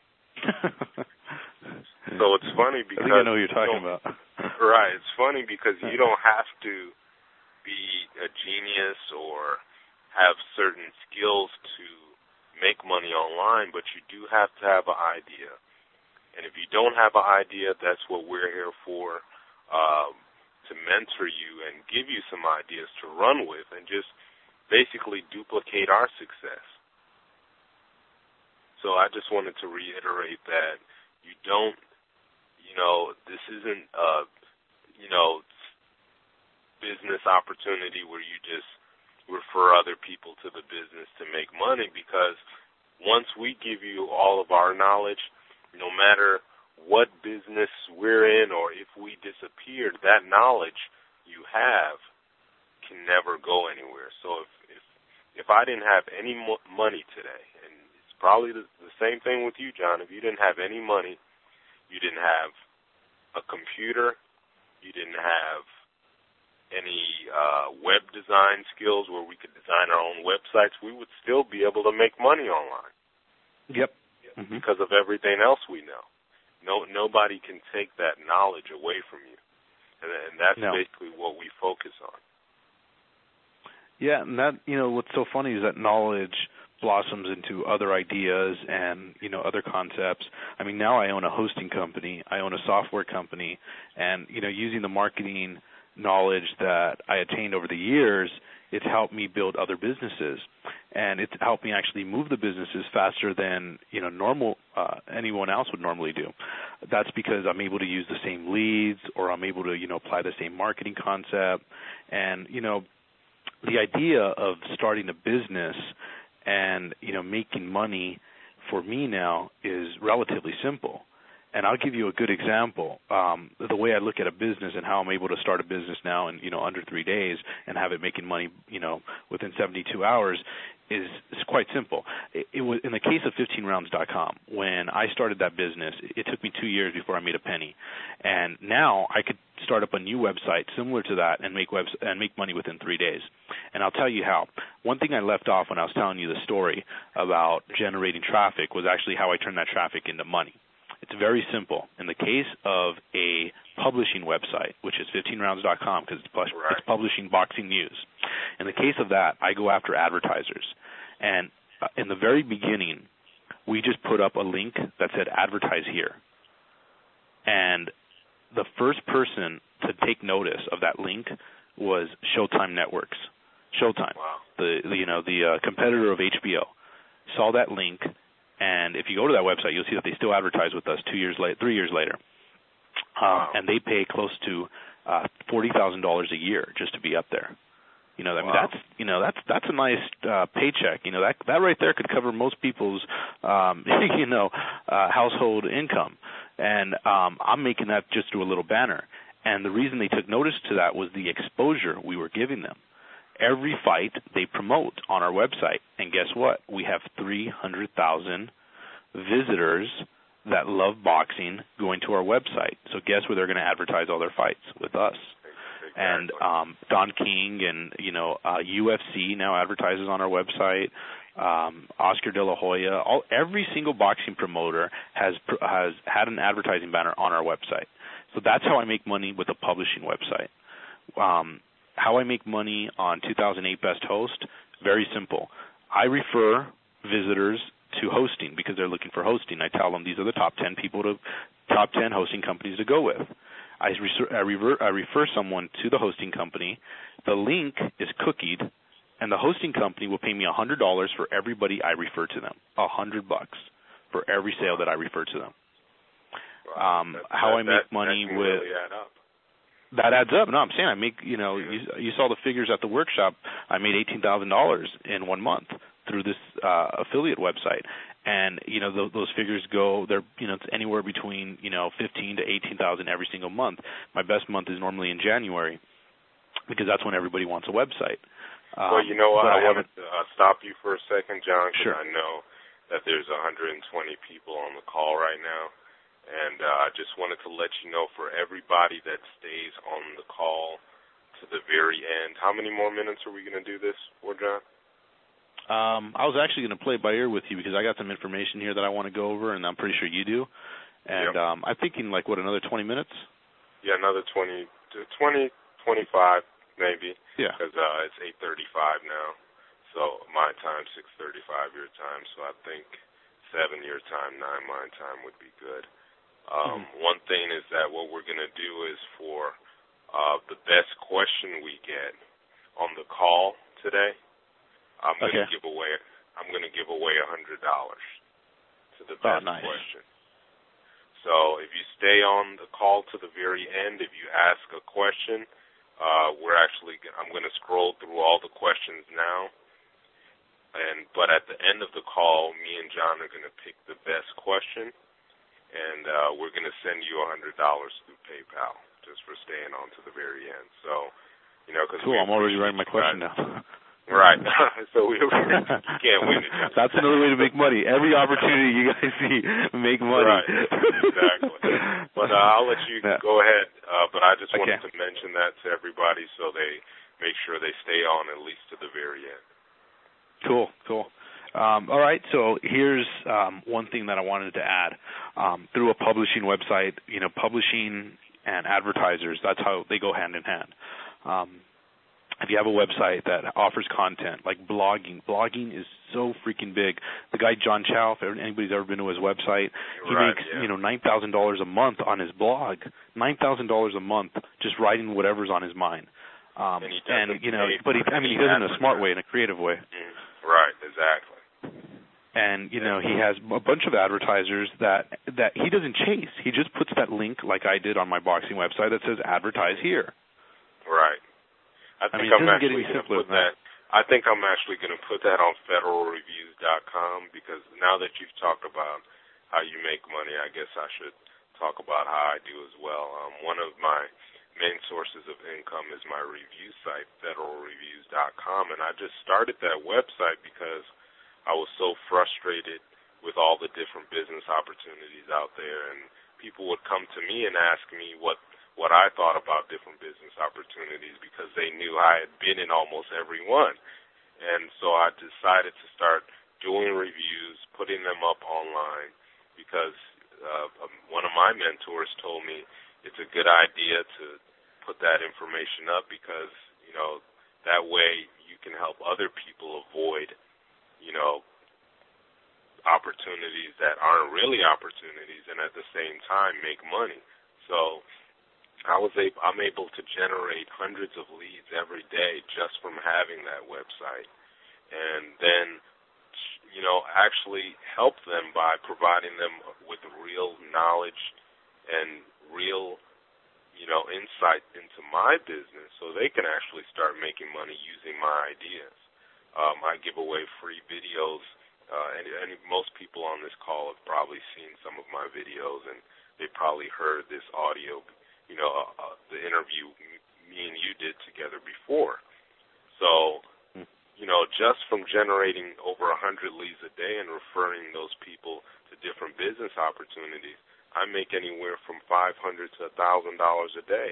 Speaker 1: So it's funny because
Speaker 2: I think I know what you're talking about.
Speaker 1: Right, it's funny because you don't have to be a genius or have certain skills to make money online, but you do have to have an idea. And if you don't have an idea, that's what we're here for, um, to mentor you and give you some ideas to run with and just basically duplicate our success. So I just wanted to reiterate that you don't, you know, this isn't a, you know, business opportunity where you just refer other people to the business to make money, because once we give you all of our knowledge, no matter what business we're in or if we disappeared, that knowledge you have can never go anywhere. So if if, if I didn't have any mo- money today, and it's probably the, the same thing with you, John, if you didn't have any money, you didn't have a computer, you didn't have any uh, web design skills where we could design our own websites, we would still be able to make money online.
Speaker 2: Yep. Mm-hmm.
Speaker 1: Because of everything else we know. No, nobody can take that knowledge away from you. And, and that's no. basically what we focus on.
Speaker 2: Yeah, and that, you know, what's so funny is that knowledge blossoms into other ideas and, you know, other concepts. I mean, now I own a hosting company, I own a software company, and, you know, using the marketing knowledge that I attained over the years, it's helped me build other businesses, and it's helped me actually move the businesses faster than, you know, normal uh, anyone else would normally do. That's because I'm able to use the same leads, or I'm able to, you know, apply the same marketing concept. And, you know, the idea of starting a business and, you know, making money for me now is relatively simple. And I'll give you a good example. Um, the way I look at a business and how I'm able to start a business now in, you know, under three days and have it making money, you know, within seventy-two hours is, is quite simple. It, it was in the case of fifteen rounds dot com. When I started that business, it took me two years before I made a penny. And now I could start up a new website similar to that and make webs and make money within three days. And I'll tell you how. One thing I left off when I was telling you the story about generating traffic was actually how I turned that traffic into money. It's very simple. In the case of a publishing website, which is fifteen rounds dot com, because it's, right. it's publishing boxing news, in the case of that, I go after advertisers. And uh, in the very beginning, we just put up a link that said advertise here. And the first person to take notice of that link was Showtime Networks. Showtime,
Speaker 1: wow. the,
Speaker 2: the you know the uh, competitor of H B O, saw that link. And if you go to that website, you'll see that they still advertise with us two years later, three years later, um,
Speaker 1: wow.
Speaker 2: and they pay close to uh, forty thousand dollars a year just to be up there. You know, I mean,
Speaker 1: wow.
Speaker 2: that's you know that's that's a nice uh, paycheck. You know, that that right there could cover most people's um, you know uh, household income, and um, I'm making that just through a little banner. And the reason they took notice to that was the exposure we were giving them. Every fight they promote on our website, and guess what? We have three hundred thousand visitors that love boxing going to our website. So guess where they're going to advertise all their fights? With us.
Speaker 1: Exactly.
Speaker 2: And um, Don King and, you know, uh, U F C now advertises on our website. Um, Oscar De La Hoya. All, every single boxing promoter has has had an advertising banner on our website. So that's how I make money with a publishing website. Um, How I make money on two thousand eight Best Host, very simple. I refer visitors to hosting because they're looking for hosting. I tell them these are the top ten people to top ten hosting companies to go with. I, reser, I, rever, I refer someone to the hosting company. The link is cookied, and the hosting company will pay me one hundred dollars for everybody I refer to them. one hundred bucks for every sale that I refer to them.
Speaker 1: Wow.
Speaker 2: Um,
Speaker 1: that,
Speaker 2: how
Speaker 1: that,
Speaker 2: I make
Speaker 1: that,
Speaker 2: money
Speaker 1: that
Speaker 2: with
Speaker 1: really add up.
Speaker 2: That adds up. No, I'm saying I make, you know, you, you saw the figures at the workshop. I made eighteen thousand dollars in one month through this uh, affiliate website. And, you know, th- those figures go, they're, you know, it's anywhere between, you know, fifteen to eighteen thousand every single month. My best month is normally in January because that's when everybody wants a website. Um,
Speaker 1: well, you know what? I,
Speaker 2: I
Speaker 1: wanted to uh, stop you for a second, John, because
Speaker 2: sure.
Speaker 1: I know that there's one hundred twenty people on the call right now. And uh, I just wanted to let you know, for everybody that stays on the call to the very end. How many more minutes are we going to do this for, John?
Speaker 2: Um, I was actually going to play it by ear with you because I got some information here that I want to go over, and I'm pretty sure you do. And
Speaker 1: yep.
Speaker 2: um, I'm thinking, like, what, another twenty minutes?
Speaker 1: Yeah, another twenty, twenty, twenty-five maybe.
Speaker 2: Yeah.
Speaker 1: Because uh, it's eight thirty-five now. So my time, six thirty-five your time. So I think seven your time, nine my time would be good. Um, mm-hmm. One thing is that what we're going to do is for uh, the best question we get on the call today, I'm going to
Speaker 2: okay.
Speaker 1: give away. I'm going to give away a hundred dollars to the
Speaker 2: Oh,
Speaker 1: best
Speaker 2: nice.
Speaker 1: question. So if you stay on the call to the very end, if you ask a question, uh, we're actually. I'm going to scroll through all the questions now, and but at the end of the call, me and John are going to pick the best question, and uh, we're going to send you a hundred dollars through PayPal just for staying on to the very end. So, you know, because
Speaker 2: cool. I'm already writing my question
Speaker 1: guys.
Speaker 2: down.
Speaker 1: Right. So we, you can't win it.
Speaker 2: That's another way to make money. Every opportunity you guys see, make money.
Speaker 1: Right. Exactly. But uh, I'll let you
Speaker 2: yeah.
Speaker 1: go ahead. Uh, but I just wanted
Speaker 2: okay.
Speaker 1: to mention that to everybody so they make sure they stay on at least to the very end.
Speaker 2: Cool, cool. Um, all right, so here's um, one thing that I wanted to add. Um, through a publishing website, you know, publishing and advertisers, that's how they go hand in hand. Um, If you have a website that offers content, like blogging, blogging is so freaking big. The guy John Chow, if anybody's ever been to his website, he
Speaker 1: right,
Speaker 2: makes
Speaker 1: yeah.
Speaker 2: you know nine thousand dollars a month on his blog. Nine thousand dollars a month just writing whatever's on his mind. Um,
Speaker 1: and, he
Speaker 2: and you know, but he, I mean, he does it in a smart way, in a creative way.
Speaker 1: Mm, right, exactly.
Speaker 2: And you know, he has a bunch of advertisers that that he doesn't chase. He just puts that link, like I did on my boxing website, that says "advertise here."
Speaker 1: Right. I think
Speaker 2: I mean,
Speaker 1: I'm actually
Speaker 2: going to
Speaker 1: put that. that. I think I'm actually going to put that on Federal Reviews dot com because now that you've talked about how you make money, I guess I should talk about how I do as well. Um, one of my main sources of income is my review site, Federal Reviews dot com, and I just started that website because I was so frustrated with all the different business opportunities out there, and people would come to me and ask me what what I thought about different business opportunities because they knew I had been in almost every one. And so I decided to start doing reviews, putting them up online because uh, one of my mentors told me it's a good idea to put that information up because, you know, that way you can help other people avoid, you know, opportunities that aren't really opportunities and at the same time make money. So I was able, I'm able to generate hundreds of leads every day just from having that website, and then, you know, actually help them by providing them with real knowledge and real, you know, insight into my business so they can actually start making money using my ideas. Um, I give away free videos, uh, and, and most people on this call have probably seen some of my videos, and they probably heard this audio you know, uh, uh, the interview me and you did together before. So, you know, just from generating over one hundred leads a day and referring those people to different business opportunities, I make anywhere from five hundred dollars to one thousand dollars a day.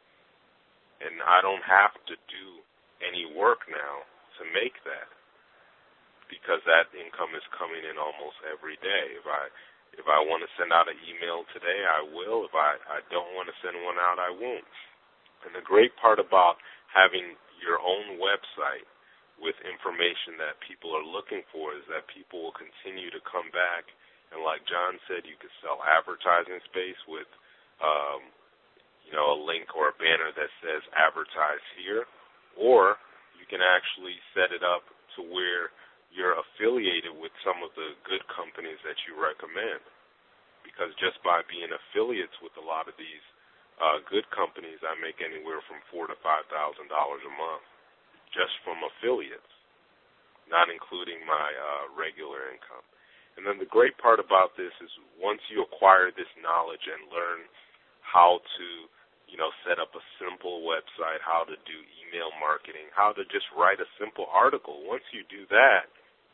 Speaker 1: And I don't have to do any work now to make that because that income is coming in almost every day. If I If I want to send out an email today, I will. If I, I don't want to send one out, I won't. And the great part about having your own website with information that people are looking for is that people will continue to come back. And like John said, you could sell advertising space with, um, you know, a link or a banner that says advertise here. Or you can actually set it up to where you're affiliated with some of the good companies that you recommend. Because just by being affiliates with a lot of these uh, good companies, I make anywhere from four to five thousand dollars a month just from affiliates, not including my uh, regular income. And then the great part about this is once you acquire this knowledge and learn how to, you know, set up a simple website, how to do email marketing, how to just write a simple article, once you do that,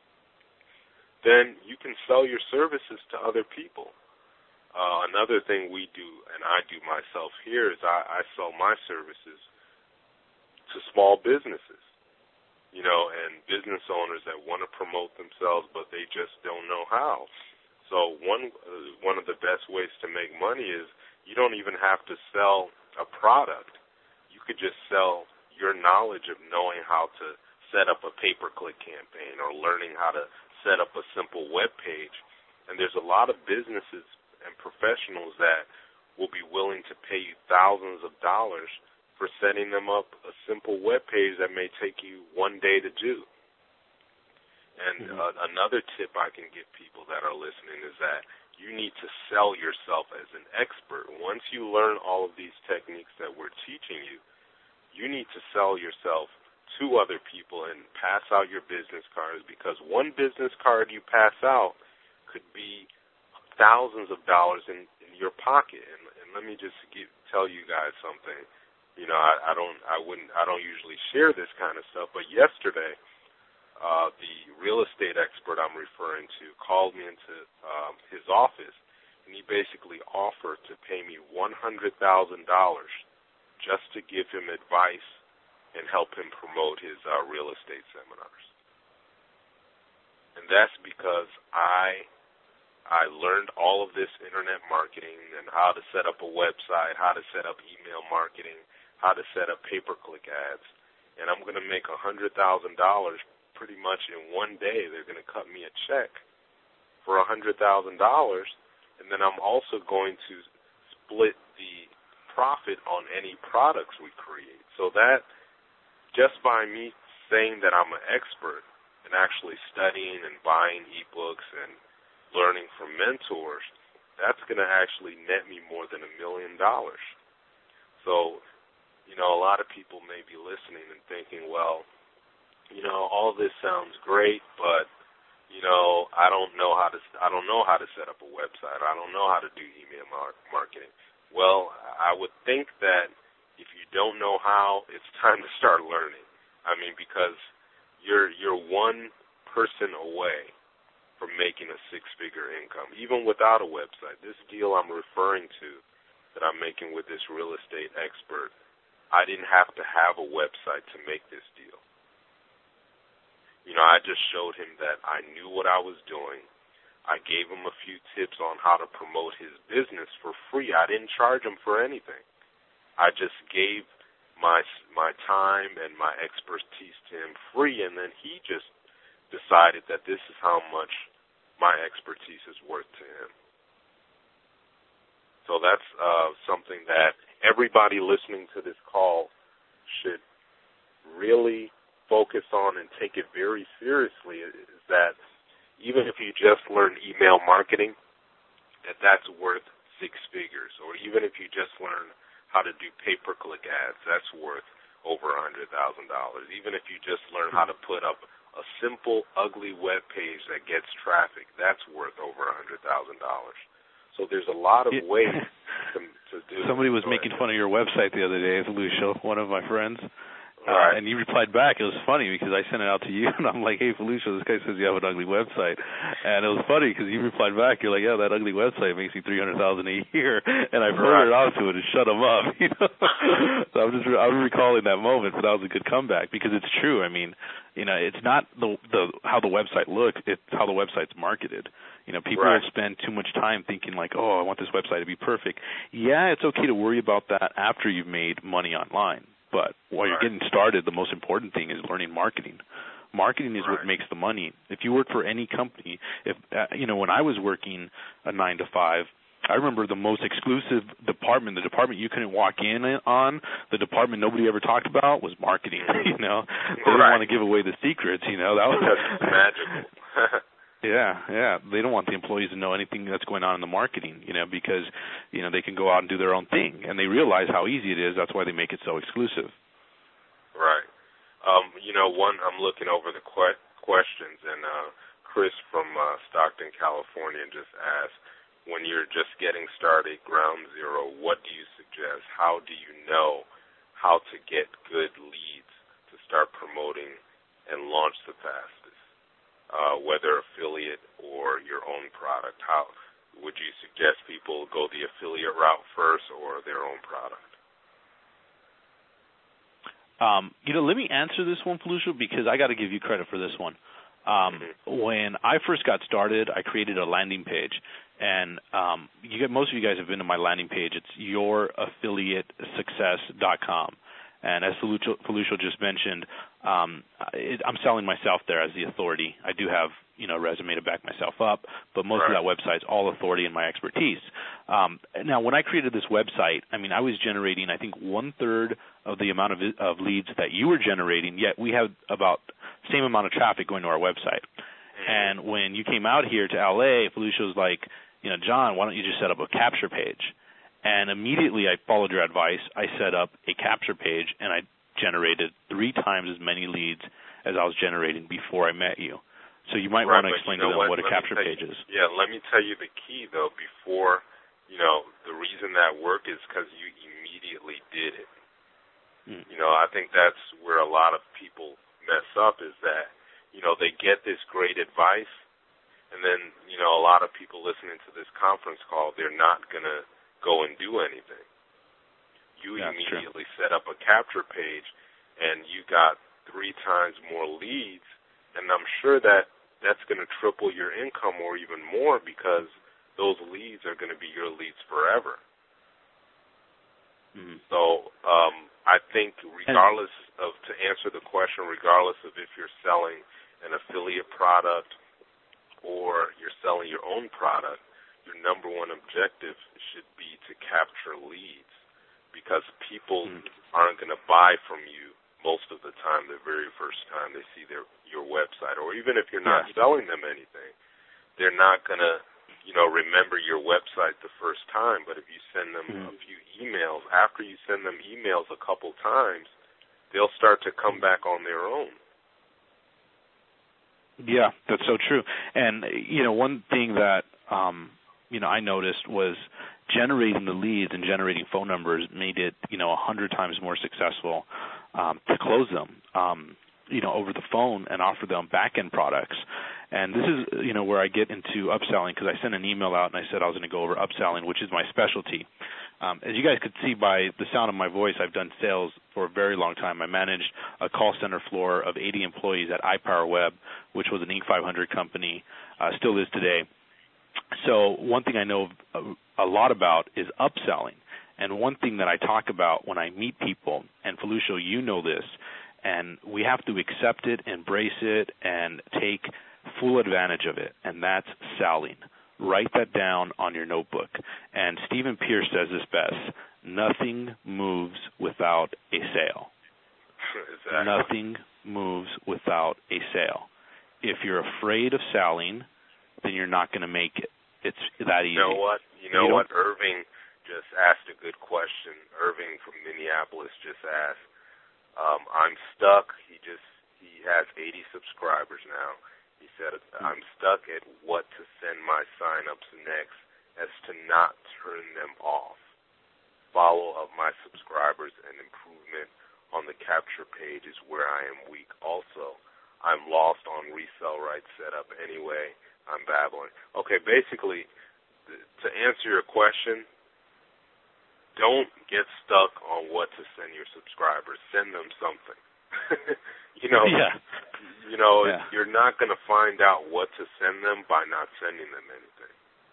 Speaker 1: then you can sell your services to other people. Uh, another thing we do, and I do myself here, is I, I sell my services to small businesses, you know, and business owners that want to promote themselves, but they just don't know how. So one uh, one of the best ways to make money is you don't even have to sell a product. You could just sell your knowledge of knowing how to set up a pay-per-click campaign or learning how to set up a simple web page. And there's a lot of businesses and professionals that will be willing to pay you thousands of dollars for setting them up a simple web page that may take you one day to do. And
Speaker 2: mm-hmm.
Speaker 1: uh, another tip I can give people that are listening is that you need to sell yourself as an expert. Once you learn all of these techniques that we're teaching you, you need to sell yourself to other people and pass out your business cards, because one business card you pass out could be thousands of dollars in, in your pocket. And, and let me just give, tell you guys something. You know, I, I don't, I wouldn't, I don't usually share this kind of stuff, but yesterday, uh, the real estate expert I'm referring to called me into um, his office, and he basically offered to pay me one hundred thousand dollars just to give him advice and help him promote his uh, real estate seminars. And that's because I I learned all of this internet marketing and how to set up a website, how to set up email marketing, how to set up pay-per-click ads. And I'm going to make one hundred thousand dollars pretty much in one day. They're going to cut me a check for one hundred thousand dollars, and then I'm also going to split the profit on any products we create. So that, just by me saying that I'm an expert and actually studying and buying ebooks and learning from mentors, that's going to actually net me more than a million dollars. So, you know, a lot of people may be listening and thinking, well, you know, all this sounds great, but, you know, I don't know how to, I don't know how to set up a website. I don't know how to do email mar- marketing. Well, I would think that if you don't know how, it's time to start learning. I mean, because you're you're one person away from making a six-figure income, even without a website. This deal I'm referring to that I'm making with this real estate expert, I didn't have to have a website to make this deal. You know, I just showed him that I knew what I was doing. I gave him a few tips on how to promote his business for free. I didn't charge him for anything. I just gave my my time and my expertise to him free, and then he just decided that this is how much my expertise is worth to him. So that's uh, something that everybody listening to this call should really focus on and take it very seriously, is that even if you just learn email marketing, that that's worth six figures. Or even if you just learn how to do pay-per-click ads, that's worth over one hundred thousand dollars. Even if you just learn how to put up a simple, ugly web page that gets traffic, that's worth over one hundred thousand dollars. So there's a lot of ways to, to do it.
Speaker 2: Somebody was making fun of your website the other day, Felucia, one of my friends.
Speaker 1: Right.
Speaker 2: Uh, and you replied back. It was funny because I sent it out to you, and I'm like, hey, Felucia, this guy says you have an ugly website. And it was funny because you replied back. You're like, yeah, that ugly website makes me three hundred thousand dollars a year. And I forwarded
Speaker 1: right.
Speaker 2: it out to it and shut him up. You know? So I'm just re- I'm recalling that moment, but that was a good comeback because it's true. I mean, you know, it's not the the how the website looks, it's how the website's marketed. You know, people
Speaker 1: right.
Speaker 2: will spend too much time thinking like, oh, I want this website to be perfect. Yeah, it's okay to worry about that after you've made money online. But while
Speaker 1: right.
Speaker 2: you're getting started, the most important thing is learning marketing. Marketing is
Speaker 1: right.
Speaker 2: what makes the money. If you work for any company, if uh, you know, when I was working a nine to five, I remember the most exclusive department, the department you couldn't walk in on, the department nobody ever talked about was marketing. You know, they didn't
Speaker 1: right.
Speaker 2: want to give away the secrets. You know, that was
Speaker 1: that's magical.
Speaker 2: Yeah, yeah. They don't want the employees to know anything that's going on in the marketing, you know, because, you know, they can go out and do their own thing. And they realize how easy it is. That's why they make it so exclusive.
Speaker 1: Right. Um, you know, one, I'm looking over the que- questions, and uh, Chris from uh, Stockton, California just asked, when you're just getting started, ground zero, what do you suggest? How do you know how to get good leads to start promoting and launch the fastest? Uh, whether affiliate or your own product, how would you suggest people go the affiliate route first or their own product?
Speaker 2: Um, you know, let me answer this one, Felucio, because I got to give you credit for this one. Um, when I first got started, I created a landing page, and um, you get, most of you guys have been to my landing page. It's your affiliate success dot com. And as Felucio, Felucio just mentioned, um, it, I'm selling myself there as the authority. I do have, you know, a resume to back myself up, but most right. of that website's all authority and my expertise. Um, now, when I created this website, I mean, I was generating, I think, one-third of the amount of, of leads that you were generating, yet we have about the same amount of traffic going to our website. And when you came out here to L A, Felucio was like, you know, John, why don't you just set up a capture page? And immediately I followed your advice. I set up a capture page, and I generated three times as many leads as I was generating before I met you. So you might
Speaker 1: right,
Speaker 2: want to explain
Speaker 1: you know
Speaker 2: to them
Speaker 1: what,
Speaker 2: what a capture page
Speaker 1: you,
Speaker 2: is.
Speaker 1: Yeah, let me tell you the key, though, before, you know, the reason that worked is because you immediately did it. Mm. You know, I think that's where a lot of people mess up is that, you know, they get this great advice, and then, you know, a lot of people listening to this conference call, they're not going to go and do anything. You
Speaker 2: That's
Speaker 1: immediately
Speaker 2: true.
Speaker 1: set up a capture page, and you got three times more leads, and I'm sure that that's going to triple your income or even more because those leads are going to be your leads forever.
Speaker 2: Mm-hmm.
Speaker 1: So um, I think regardless of, to answer the question, regardless of if you're selling an affiliate product or you're selling your own product, your number one objective should be to capture leads because people mm. aren't going to buy from you most of the time the very first time they see their your website. Or even if you're not yeah. selling them anything, they're not going to, you know, remember your website the first time. But if you send them mm. a few emails, after you send them emails a couple times, they'll start to come back on their own.
Speaker 2: Yeah, that's so true. And, you know, one thing that um, you know, I noticed was generating the leads and generating phone numbers made it, you know, a hundred times more successful um, to close them, um, you know, over the phone and offer them back-end products. And this is, you know, where I get into upselling because I sent an email out and I said I was going to go over upselling, which is my specialty. Um, as you guys could see by the sound of my voice, I've done sales for a very long time. I managed a call center floor of eighty employees at iPowerWeb, which was an Inc five hundred company, uh, still is today. So one thing I know a lot about is upselling. And one thing that I talk about when I meet people, and Felucio, you know this, and we have to accept it, embrace it, and take full advantage of it, and that's selling. Write that down on your notebook. And Stephen Pierce says this best, nothing moves without a sale.
Speaker 1: Exactly.
Speaker 2: Nothing moves without a sale. If you're afraid of selling, then you're not going to make it. It's that easy.
Speaker 1: You know what? You know you what? Irving just asked a good question. Irving from Minneapolis just asked, um, I'm stuck. He just he has eighty subscribers now. He said, I'm stuck at what to send my sign-ups next as to not turn them off. Follow up my subscribers and improvement on the capture page is where I am weak. Also, I'm lost on resell rights setup anyway. I'm babbling. Okay, basically, th- to answer your question, don't get stuck on what to send your subscribers. Send them something. you know,
Speaker 2: yeah.
Speaker 1: you know,
Speaker 2: yeah.
Speaker 1: you're not going to find out what to send them by not sending them anything.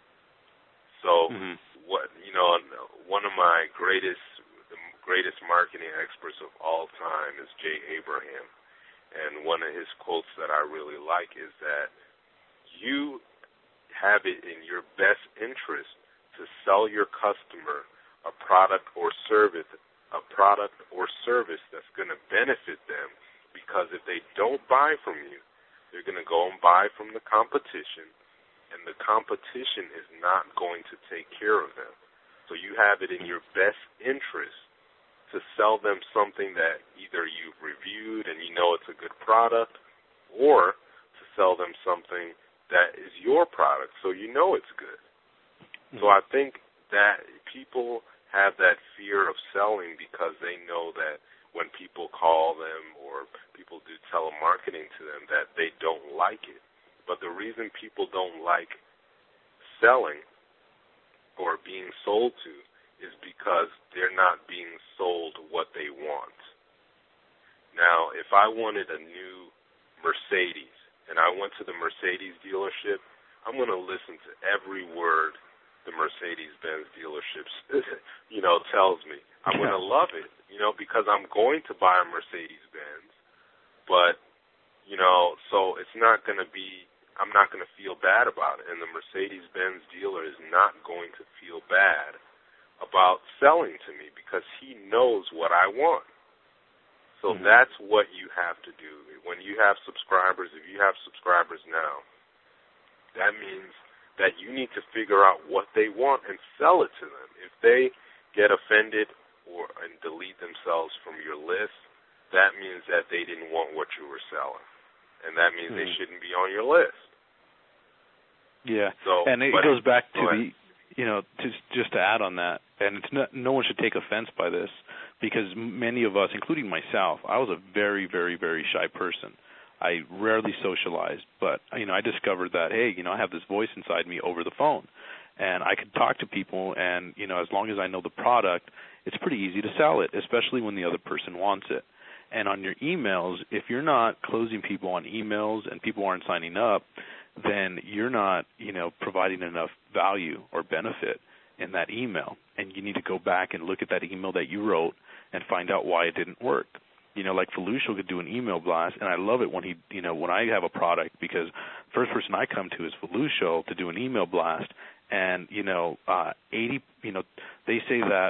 Speaker 1: So, mm-hmm. what you know, one of my greatest, the greatest marketing experts of all time is Jay Abraham, and one of his quotes that I really like is that you have it in your best interest to sell your customer a product or service, a product or service that's going to benefit them, because if they don't buy from you, they're going to go and buy from the competition, and the competition is not going to take care of them. So you have it in your best interest to sell them something that either you've reviewed and you know it's a good product, or to sell them something that is your product, so you know it's good. Mm-hmm. So I think that people have that fear of selling because they know that when people call them or people do telemarketing to them that they don't like it. But the reason people don't like selling or being sold to is because they're not being sold what they want. Now, if I wanted a new Mercedes and I went to the Mercedes dealership, I'm going to listen to every word the Mercedes-Benz dealerships, you know, tells me. I'm going to love it, you know, because I'm going to buy a Mercedes-Benz. But, you know, so it's not going to be, I'm not going to feel bad about it. And the Mercedes-Benz dealer is not going to feel bad about selling to me because he knows what I want. So mm-hmm. that's what you have to do. When you have subscribers, if you have subscribers now, that means that you need to figure out what they want and sell it to them. If they get offended or and delete themselves from your list, that means that they didn't want what you were selling. And that means mm-hmm. they shouldn't be on your list.
Speaker 2: Yeah,
Speaker 1: so,
Speaker 2: and it
Speaker 1: but,
Speaker 2: goes back to
Speaker 1: go
Speaker 2: the, you know, to, just to add on that, and it's not, no one should take offense by this, because many of us, including myself, I was a very, very, very shy person. I rarely socialized, but, you know, I discovered that, hey, you know, I have this voice inside me over the phone, and I can talk to people, and, you know, as long as I know the product, it's pretty easy to sell it, especially when the other person wants it. And on your emails, if you're not closing people on emails and people aren't signing up, then you're not, you know, providing enough value or benefit in that email. And you need to go back and look at that email that you wrote and find out why it didn't work. You know, like Felucio could do an email blast, and I love it when he, you know, when I have a product, because first person I come to is Felucio to do an email blast, and you know, uh, eighty, you know, they say that,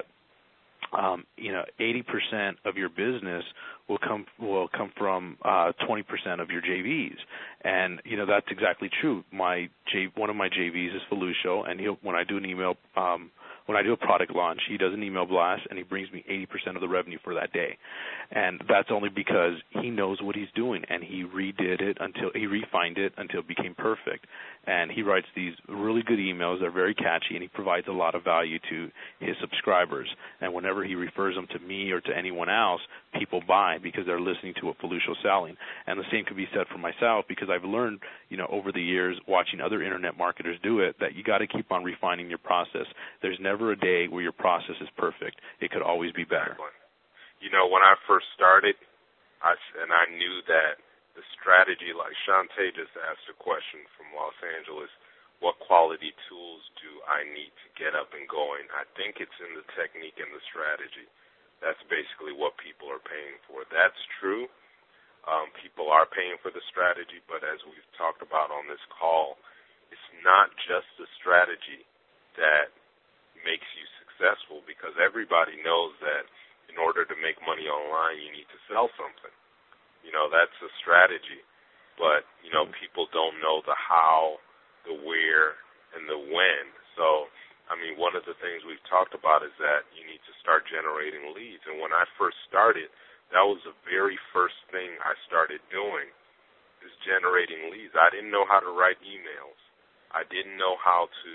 Speaker 2: um, you know, eighty percent of your business will come will come from uh, twenty percent of your J Vs, and you know that's exactly true. My J, one of my J Vs is Felucio, and he'll, when I do an email. Um, When I do a product launch, he does an email blast, and he brings me eighty percent of the revenue for that day. And that's only because he knows what he's doing, and he redid it until he refined it until it became perfect. And he writes these really good emails. They're very catchy, and he provides a lot of value to his subscribers. And whenever he refers them to me or to anyone else, people buy because they're listening to what Felucio's selling. And the same could be said for myself, because I've learned, you know, over the years watching other internet marketers do it, that you got to keep on refining your process. There's never Never a day where your process is perfect. It could always be better.
Speaker 1: You know, when I first started, I, and I knew that the strategy, like Shantae just asked a question from Los Angeles, what quality tools do I need to get up and going? I think it's in the technique and the strategy. That's basically what people are paying for. That's true. Um, people are paying for the strategy, but as we've talked about on this call, it's not just the strategy that makes you successful, because everybody knows that in order to make money online, you need to sell something. You know, that's a strategy. But, you know, people don't know the how, the where, and the when. So, I mean, one of the things we've talked about is that you need to start generating leads. And when I first started, that was the very first thing I started doing, is generating leads. I didn't know how to write emails. I didn't know how to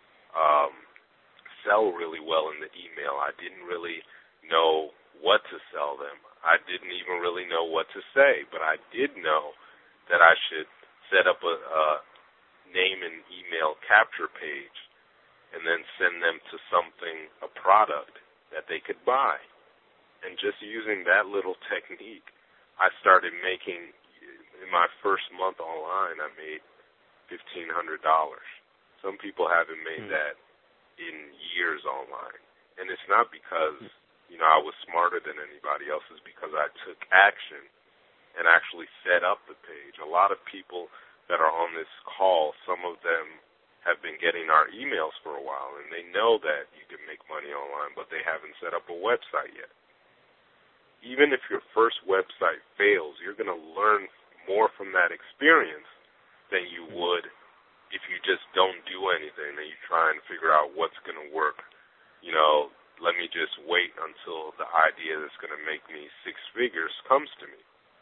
Speaker 1: um, sell really well in the email. I didn't really know what to sell them. I didn't even really know what to say, but I did know that I should set up a, a name and email capture page and then send them to something, a product that they could buy. And just using that little technique, I started making, in my first month online, I made fifteen hundred dollars. Some people haven't made mm. that in years online. And it's not because, you know, I was smarter than anybody else. It's because I took action and actually set up the page. A lot of people that are on this call, some of them have been getting our emails for a while, and they know that you can make money online, but they haven't set up a website yet. Even if your first website fails, you're going to learn more from that experience than you would if you just don't do anything and you try and figure out what's going to work. You know, let me just wait until the idea that's going to make me six figures comes to me.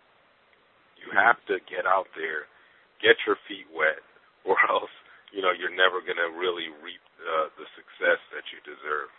Speaker 1: You have to get out there, get your feet wet, or else, you know, you're never going to really reap uh, the success that you deserve.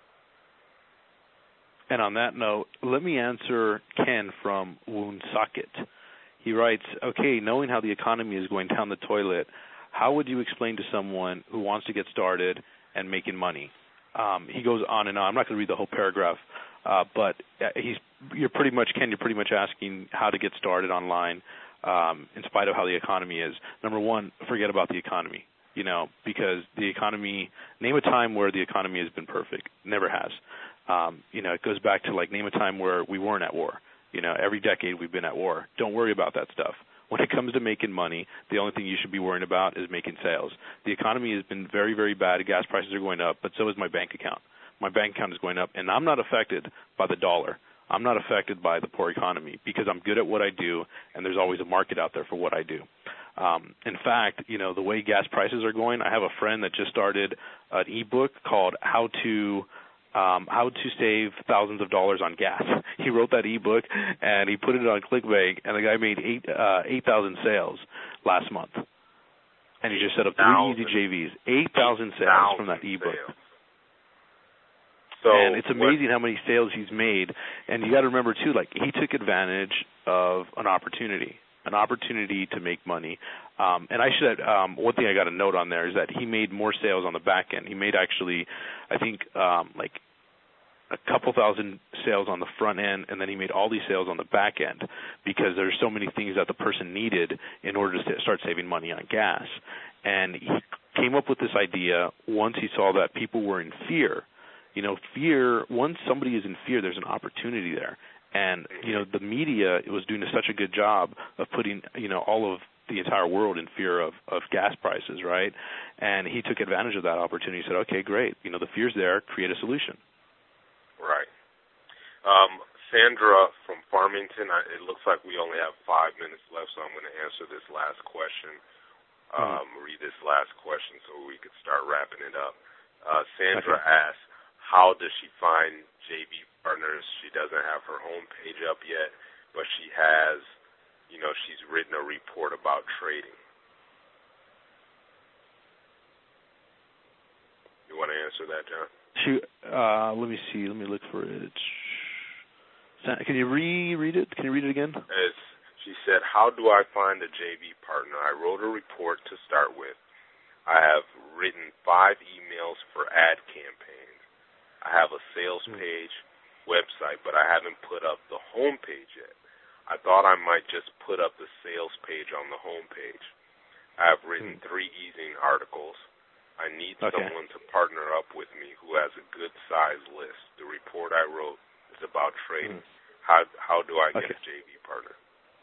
Speaker 2: And on that note, let me answer Ken from Woonsocket. He writes, okay, knowing how the economy is going down the toilet, how would you explain to someone who wants to get started and making money? Um, he goes on and on. I'm not going to read the whole paragraph, uh, but he's you're pretty much, Ken, you're pretty much asking how to get started online um, in spite of how the economy is. Number one, forget about the economy, you know, because the economy, name a time where the economy has been perfect. Never has. Um, you know, it goes back to, like, name a time where we weren't at war. You know, every decade we've been at war. Don't worry about that stuff. When it comes to making money, the only thing you should be worrying about is making sales. The economy has been very, very bad. Gas prices are going up, but so is my bank account. My bank account is going up, and I'm not affected by the dollar. I'm not affected by the poor economy because I'm good at what I do, and there's always a market out there for what I do. Um, in fact, you know, the way gas prices are going, I have a friend that just started an ebook called How to um, How to Save Thousands of Dollars on Gas. He wrote that ebook, and he put it on ClickBank, and the guy made eight uh, eight thousand sales last month. And he just set up three easy J Vs, eight thousand sales from that ebook. Sales. So and it's amazing what, how many sales he's made. And you got to remember, too, like, he took advantage of an opportunity, an opportunity to make money. Um, and I should, um, one thing I got to note on there is that he made more sales on the back end. He made actually, I think, um, like a couple thousand sales on the front end, and then he made all these sales on the back end because there's so many things that the person needed in order to start saving money on gas. And he came up with this idea once he saw that people were in fear. You know, fear, once somebody is in fear, there's an opportunity there. And, you know, the media was doing such a good job of putting, you know, all of the entire world in fear of, of gas prices, right? And he took advantage of that opportunity. He said, okay, great. You know, the fear's there. Create a solution.
Speaker 1: Right. Um, Sandra from Farmington, I, it looks like we only have five minutes left, so I'm going to answer this last question, um, mm-hmm. read this last question so we could start wrapping it up. Uh, Sandra okay. asks, how does she find J V partners? She doesn't have her home page up yet, but she has, you know, she's written a report about trading. You want to answer that, John?
Speaker 2: She, uh, let me see. Let me look for it. Can you reread it? Can you read it again?
Speaker 1: It's, she said, how do I find a J V partner? I wrote a report to start with. I have written five emails for ad campaigns. I have a sales page, website, but I haven't put up the home page yet. I thought I might just put up the sales page on the home page. I have written hmm. three easing articles. I need okay. someone to partner up with me who has a good size list. The report I wrote is about trading. Hmm. How how do I get okay. a J V partner?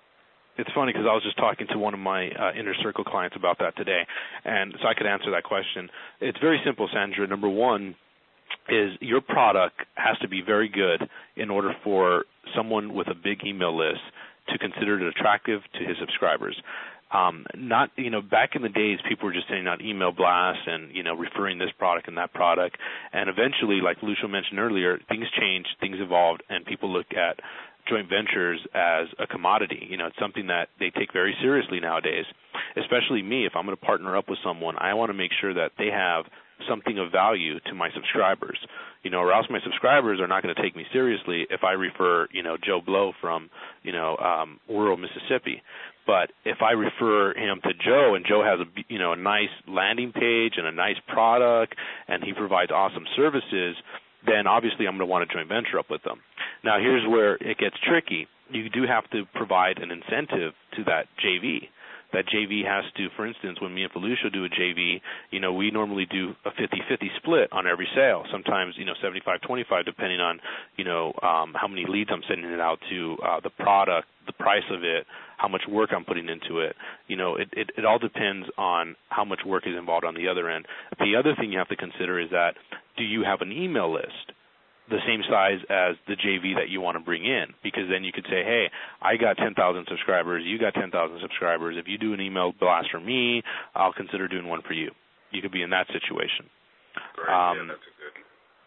Speaker 2: It's funny because I was just talking to one of my uh, Inner Circle clients about that today, and so I could answer that question. It's very simple, Sandra. Number one is your product has to be very good in order for someone with a big email list to consider it attractive to his subscribers. Um, not, you know, back in the days, people were just sending out email blasts and, you know, referring this product and that product. And eventually, like Lucio mentioned earlier, things changed, things evolved, and people look at joint ventures as a commodity. You know, it's something that they take very seriously nowadays. Especially me, if I'm going to partner up with someone, I want to make sure that they have something of value to my subscribers, you know, or else my subscribers are not going to take me seriously if I refer, you know, Joe Blow from, you know, um, rural Mississippi. But if I refer him to Joe and Joe has a, you know, a nice landing page and a nice product and he provides awesome services, then obviously I'm going to want to joint venture up with them. Now, here's where it gets tricky. You do have to provide an incentive to that J V. That J V has to, for instance, when me and Felicia do a J V, you know, we normally do a fifty-fifty split on every sale. Sometimes, you know, seventy-five twenty-five, depending on, you know, um, how many leads I'm sending it out to, uh, the product, the price of it, how much work I'm putting into it. You know, it, it, it all depends on how much work is involved on the other end. The other thing you have to consider is that, do you have an email list the same size as the J V that you want to bring in? Because then you could say, hey, I got ten thousand subscribers, you got ten thousand subscribers. If you do an email blast for me, I'll consider doing one for you. You could be in that situation.
Speaker 1: Great. Um, yeah, that's a good.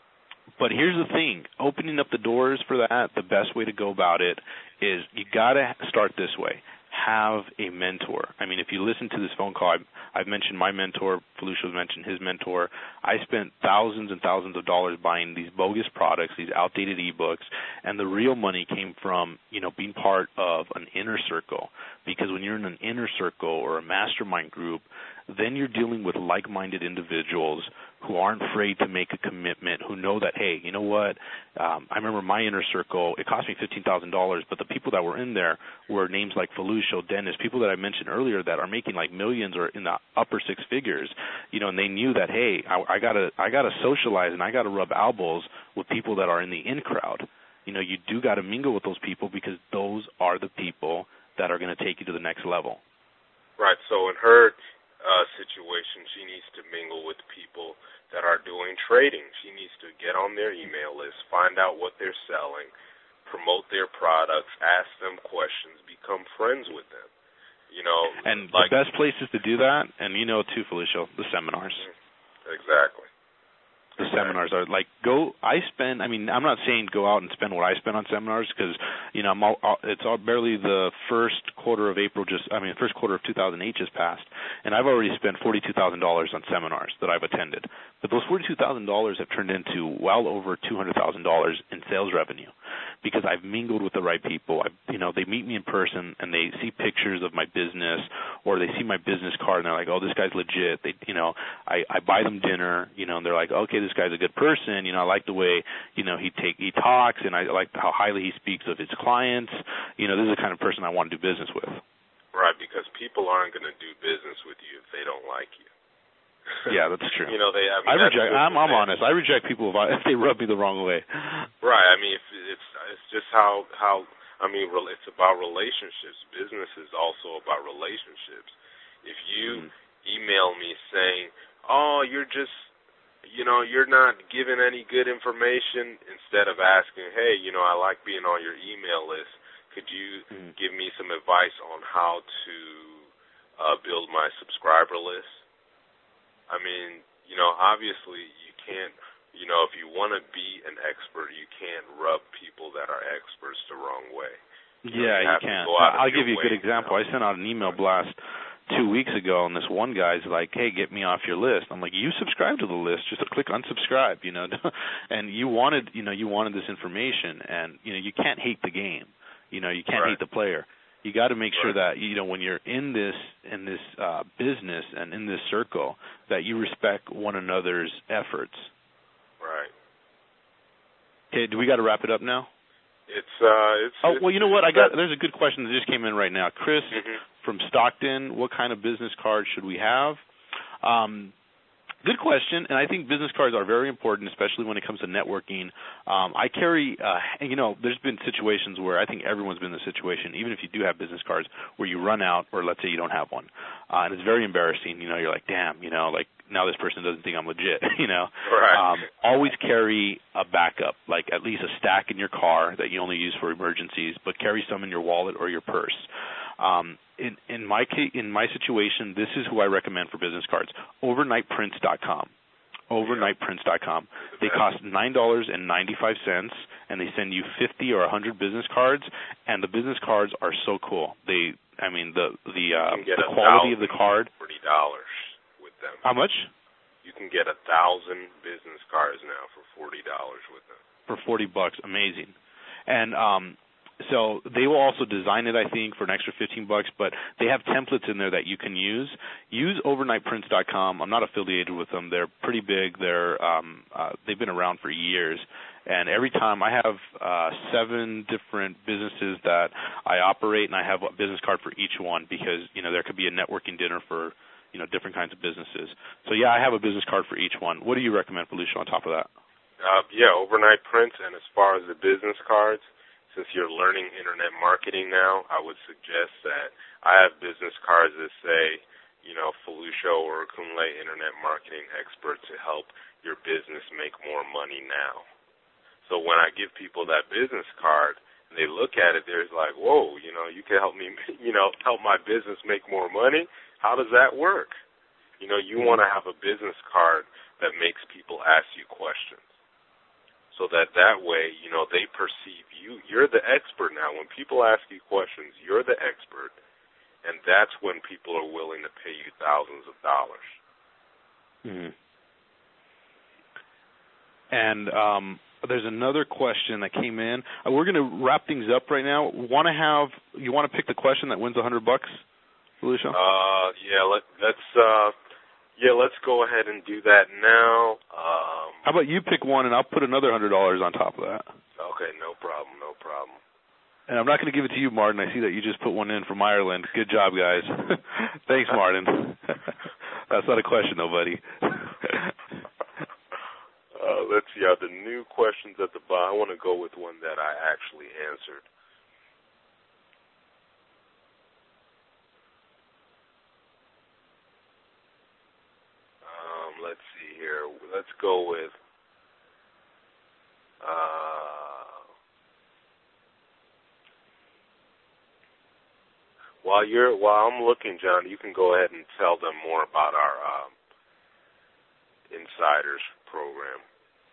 Speaker 2: But here's the thing. Opening up the doors for that, the best way to go about it is you got to start this way. Have a mentor. I mean, if you listen to this phone call, I've, I've mentioned my mentor, Felicia mentioned his mentor. I spent thousands and thousands of dollars buying these bogus products, these outdated ebooks, and the real money came from, you know, being part of an inner circle. Because when you're in an inner circle or a mastermind group, then you're dealing with like-minded individuals who aren't afraid to make a commitment, who know that, hey, you know what, um, I remember my inner circle, it cost me fifteen thousand dollars, but the people that were in there were names like Felucio, Dennis, people that I mentioned earlier that are making like millions or in the upper six figures, you know, and they knew that, hey, I, I gotta I gotta socialize and I gotta rub elbows with people that are in the in crowd. You know, you do got to mingle with those people because those are the people that are going to take you to the next level.
Speaker 1: Right. So in her uh, situation, she needs to mingle with people that are doing trading. She needs to get on their email list, find out what they're selling, promote their products, ask them questions, become friends with them. You know,
Speaker 2: and
Speaker 1: like,
Speaker 2: the best places to do that, and you know too, Felucio, the seminars.
Speaker 1: Exactly.
Speaker 2: The seminars are like go. I spend. I mean, I'm not saying go out and spend what I spend on seminars because you know I'm all, it's all barely the first quarter of April. Just I mean, first quarter of two thousand eight just passed, and I've already spent forty-two thousand dollars on seminars that I've attended. But those forty-two thousand dollars have turned into well over two hundred thousand dollars in sales revenue because I've mingled with the right people. I, you know, they meet me in person and they see pictures of my business or they see my business card and they're like, oh, this guy's legit. They, you know, I, I buy them dinner, you know, and they're like, okay, this guy's a good person. You know, I like the way, you know, he take he talks and I like how highly he speaks of his clients. You know, this is the kind of person I want to do business with.
Speaker 1: Right, because people aren't going to do business with you if they don't like you.
Speaker 2: Yeah, that's true.
Speaker 1: You know, they. I, mean,
Speaker 2: I reject. I'm, I'm honest. I reject people if, I, if they rub me the wrong way.
Speaker 1: Right. I mean, if it's it's just how how. I mean, it's about relationships. Business is also about relationships. If you mm. email me saying, "Oh, you're just, you know, you're not giving any good information," instead of asking, "Hey, you know, I like being on your email list. Could you mm. give me some advice on how to uh, build my subscriber list?" I mean, you know, obviously you can't, you know, if you want to be an expert, you can't rub people that are experts the wrong way. You
Speaker 2: yeah,
Speaker 1: know, you,
Speaker 2: you can't.
Speaker 1: I'll
Speaker 2: give you a good example. I sent out an email blast two weeks ago, and this one guy's like, hey, get me off your list. I'm like, you subscribe to the list. Just click unsubscribe, you know. And you wanted, you know, you wanted this information, and, you know, you can't hate the game. You know, you can't
Speaker 1: right.
Speaker 2: hate the player. You got to make sure
Speaker 1: right.
Speaker 2: that, you know, when you're in this in this uh, business and in this circle, that you respect one another's efforts.
Speaker 1: Right.
Speaker 2: Okay, do we got to wrap it up now?
Speaker 1: It's uh, it's.
Speaker 2: Oh
Speaker 1: it's,
Speaker 2: well, you know what? I got. There's a good question that just came in right now, Chris
Speaker 1: mm-hmm.
Speaker 2: from Stockton. What kind of business card should we have? Um, Good question, and I think business cards are very important, especially when it comes to networking. Um, I carry, uh, you know, there's been situations where I think everyone's been in this situation, even if you do have business cards, where you run out, or let's say you don't have one, uh, and it's very embarrassing. You know, you're like, damn, you know, like now this person doesn't think I'm legit. You know,
Speaker 1: right.
Speaker 2: um, always carry a backup, like at least a stack in your car that you only use for emergencies, but carry some in your wallet or your purse. Um, in, in my case, in my situation, this is who I recommend for business cards: overnight prints dot com. overnight prints dot com. They cost nine dollars and ninety-five cents, and they send you fifty or a hundred business cards. And the business cards are so cool. They, I mean, the the, uh, the quality of the card.
Speaker 1: Forty dollars with them.
Speaker 2: How much?
Speaker 1: You can get a thousand business cards now for forty dollars with them.
Speaker 2: For forty bucks, amazing. And um. So they will also design it, I think, for an extra fifteen bucks, but they have templates in there that you can use. Use overnight prints dot com. I'm not affiliated with them. They're pretty big. They're um, uh, they've been around for years, and every time I have uh, seven different businesses that I operate, and I have a business card for each one because you know there could be a networking dinner for you know different kinds of businesses. So yeah, I have a business card for each one. What do you recommend, Felucio, on top of that?
Speaker 1: Uh, yeah, overnight prints, and as far as the business cards. Since you're learning internet marketing now, I would suggest that I have business cards that say, you know, Felucio or Kunle Internet Marketing Expert to help your business make more money now. So when I give people that business card and they look at it, they're like, whoa, you know, you can help me, you know, help my business make more money? How does that work? You know, you want to have a business card that makes people ask you questions. So that that way, you know, they perceive you. You're the expert now. When people ask you questions, you're the expert, and that's when people are willing to pay you thousands of dollars.
Speaker 2: Mm-hmm. And um, there's another question that came in. Uh, we're going to wrap things up right now. Want to have you want to pick the question that wins a hundred bucks? Lucia?
Speaker 1: Uh, yeah, let, let's uh, yeah, let's go ahead and do that now. Um,
Speaker 2: How about you pick one, and I'll put another hundred dollars on top of that.
Speaker 1: Okay, no problem, no problem.
Speaker 2: And I'm not going to give it to you, Martin. I see that you just put one in from Ireland. Good job, guys. Thanks, Martin. That's not a question, though, buddy.
Speaker 1: uh, let's see. Are the new questions at the bottom? I want to go with one that I actually answered. Um, let's see here. Let's go with. Uh, while you're while I'm looking, John, you can go ahead and tell them more about our um, Insiders program.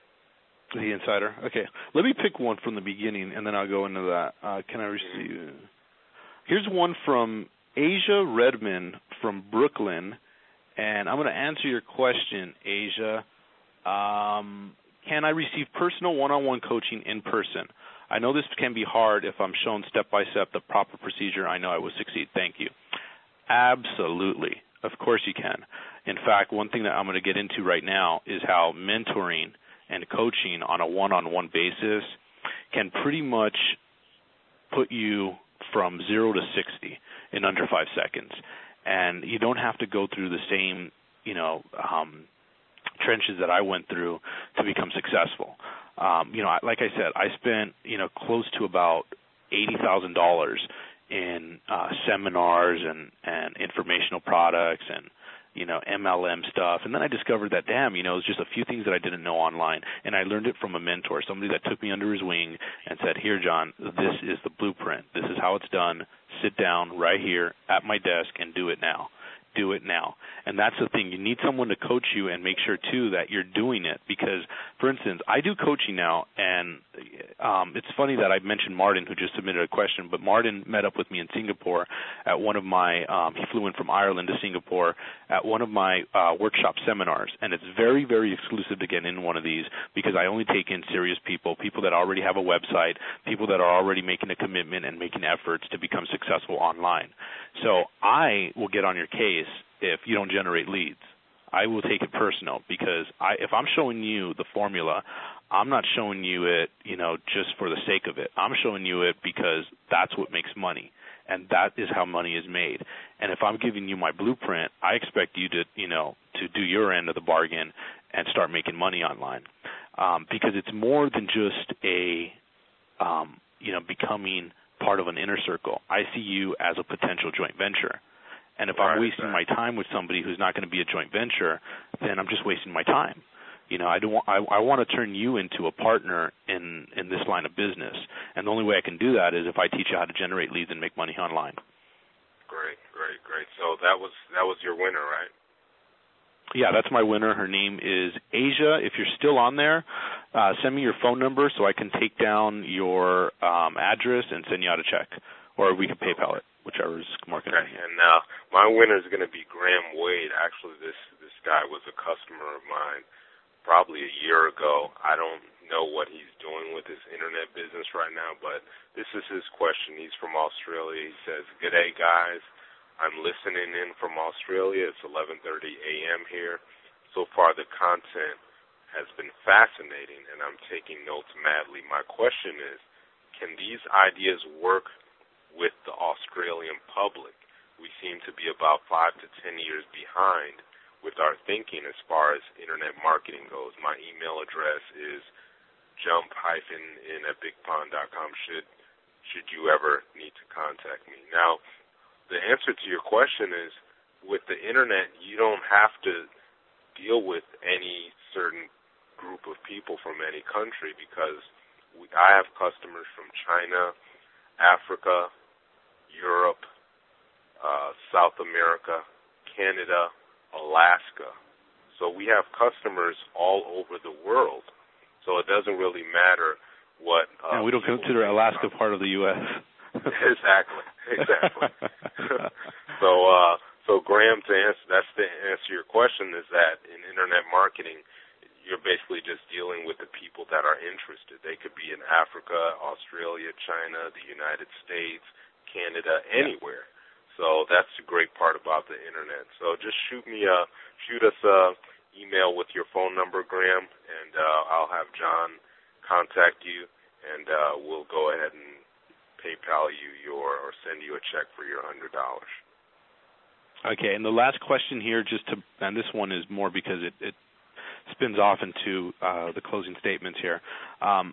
Speaker 2: The Insider. Okay. Let me pick one from the beginning, and then I'll go into that. Uh, can I receive? Here's one from Asia Redman from Brooklyn, and I'm going to answer your question, Asia. Um, can I receive personal one-on-one coaching in person? I know this can be hard if I'm shown step-by-step the proper procedure. I know I will succeed. Thank you. Absolutely. Of course you can. In fact, one thing that I'm going to get into right now is how mentoring and coaching on a one-on-one basis can pretty much put you from zero to sixty in under five seconds. And you don't have to go through the same, you know, um, trenches that I went through to become successful. Um, you know, like I said, I spent, you know, close to about eighty thousand dollars in uh, seminars and, and informational products and, you know, M L M stuff. And then I discovered that, damn, you know, it was just a few things that I didn't know online. And I learned it from a mentor, somebody that took me under his wing and said, here, John, this is the blueprint. This is how it's done. Sit down right here at my desk and do it now. Do it now. And that's the thing. You need someone to coach you and make sure, too, that you're doing it. Because, for instance, I do coaching now, and um, it's funny that I mentioned Martin, who just submitted a question, but Martin met up with me in Singapore at one of my, um, he flew in from Ireland to Singapore at one of my uh, workshop seminars. And it's very, very exclusive to get in one of these because I only take in serious people, people that already have a website, people that are already making a commitment and making efforts to become successful online. So I will get on your case if you don't generate leads. I will take it personal because I, if I'm showing you the formula, I'm not showing you it, you know, just for the sake of it. I'm showing you it because that's what makes money, and that is how money is made. And if I'm giving you my blueprint, I expect you to, you know, to do your end of the bargain and start making money online, um, because it's more than just a, um, you know, becoming part of an inner circle. I see you as a potential joint venture. And if I'm wasting my time with somebody who's not going to be a joint venture, then I'm just wasting my time. You know, I don't want, I, I want to turn you into a partner in, in this line of business. And the only way I can do that is if I teach you how to generate leads and make money online.
Speaker 1: Great, great, great. So that was that was your winner, right?
Speaker 2: Yeah, that's my winner. Her name is Asia. If you're still on there, uh, send me your phone number so I can take down your um, address and send you out a check. Or we can PayPal it, whichever is more convenient.
Speaker 1: Okay, and uh, my winner is going to be Graham Wade. Actually, this this guy was a customer of mine probably a year ago. I don't know what he's doing with his internet business right now, but this is his question. He's from Australia. He says, "Good day, guys. I'm listening in from Australia. It's eleven thirty a.m. here. So far, the content has been fascinating, and I'm taking notes madly. My question is, can these ideas work with the Australian public? We seem to be about five to ten years behind with our thinking as far as internet marketing goes. My email address is jump in at big pond dot com should, should you ever need to contact me. Now, the answer to your question is, with the internet, you don't have to deal with any certain group of people from any country because we, I have customers from China, Africa, Europe, uh, South America, Canada, Alaska. So we have customers all over the world. So it doesn't really matter what. Uh,
Speaker 2: and we don't consider Alaska part of the U S
Speaker 1: Exactly, exactly. so, uh, so Graham, to answer that's to answer your question, is that in internet marketing, you're basically just dealing with the people that are interested. They could be in Africa, Australia, China, the United States, Canada, anywhere. So that's the great part about the internet. So just shoot me a shoot us a email with your phone number, Graham, and uh, I'll have John contact you, and uh, we'll go ahead and PayPal you your or send you a check for your one hundred dollars.
Speaker 2: Okay, and the last question here, just to, and this one is more because it, it spins off into uh, the closing statements here. Um,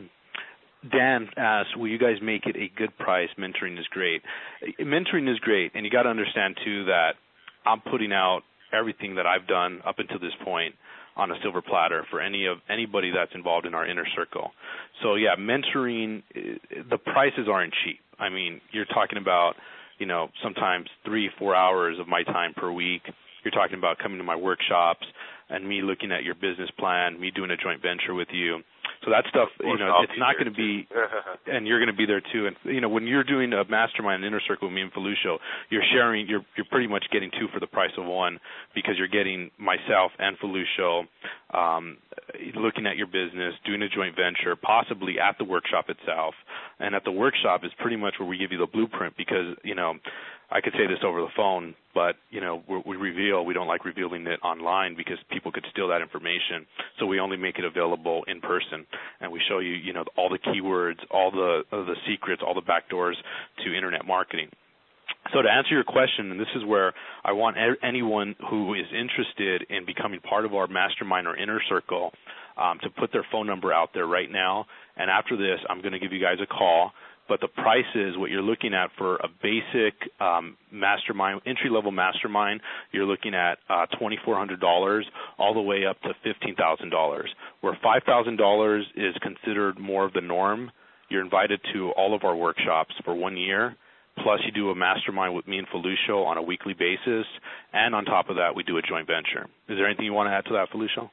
Speaker 2: Dan asks, will you guys make it a good price? Mentoring is great. Mentoring is great, and you got to understand, too, that I'm putting out everything that I've done up until this point on a silver platter for any of anybody that's involved in our inner circle. So, yeah, mentoring, the prices aren't cheap. I mean, you're talking about, you know, sometimes three, four hours of my time per week. You're talking about coming to my workshops and me looking at your business plan, me doing a joint venture with you. So that stuff, you know, it's not going to be, and you're going to be there too. And you know, when you're doing a mastermind inner circle with me and Felucio, you're sharing, you're you're pretty much getting two for the price of one, because you're getting myself and Felucio um, looking at your business, doing a joint venture, possibly at the workshop itself. And at the workshop is pretty much where we give you the blueprint, because you know, I could say this over the phone, but you know, we, we reveal, we don't like revealing it online because people could steal that information. So we only make it available in person, and we show you, you know, all the keywords, all the uh, the secrets, all the backdoors to internet marketing. So to answer your question, and this is where I want a- anyone who is interested in becoming part of our mastermind or inner circle um, to put their phone number out there right now. And after this, I'm going to give you guys a call. But the price is what you're looking at for a basic um, mastermind, entry-level mastermind. You're looking at uh, twenty-four hundred dollars all the way up to fifteen thousand dollars, where five thousand dollars is considered more of the norm. You're invited to all of our workshops for one year, plus you do a mastermind with me and Felucio on a weekly basis, and on top of that, we do a joint venture. Is there anything you want to add to that, Felucio?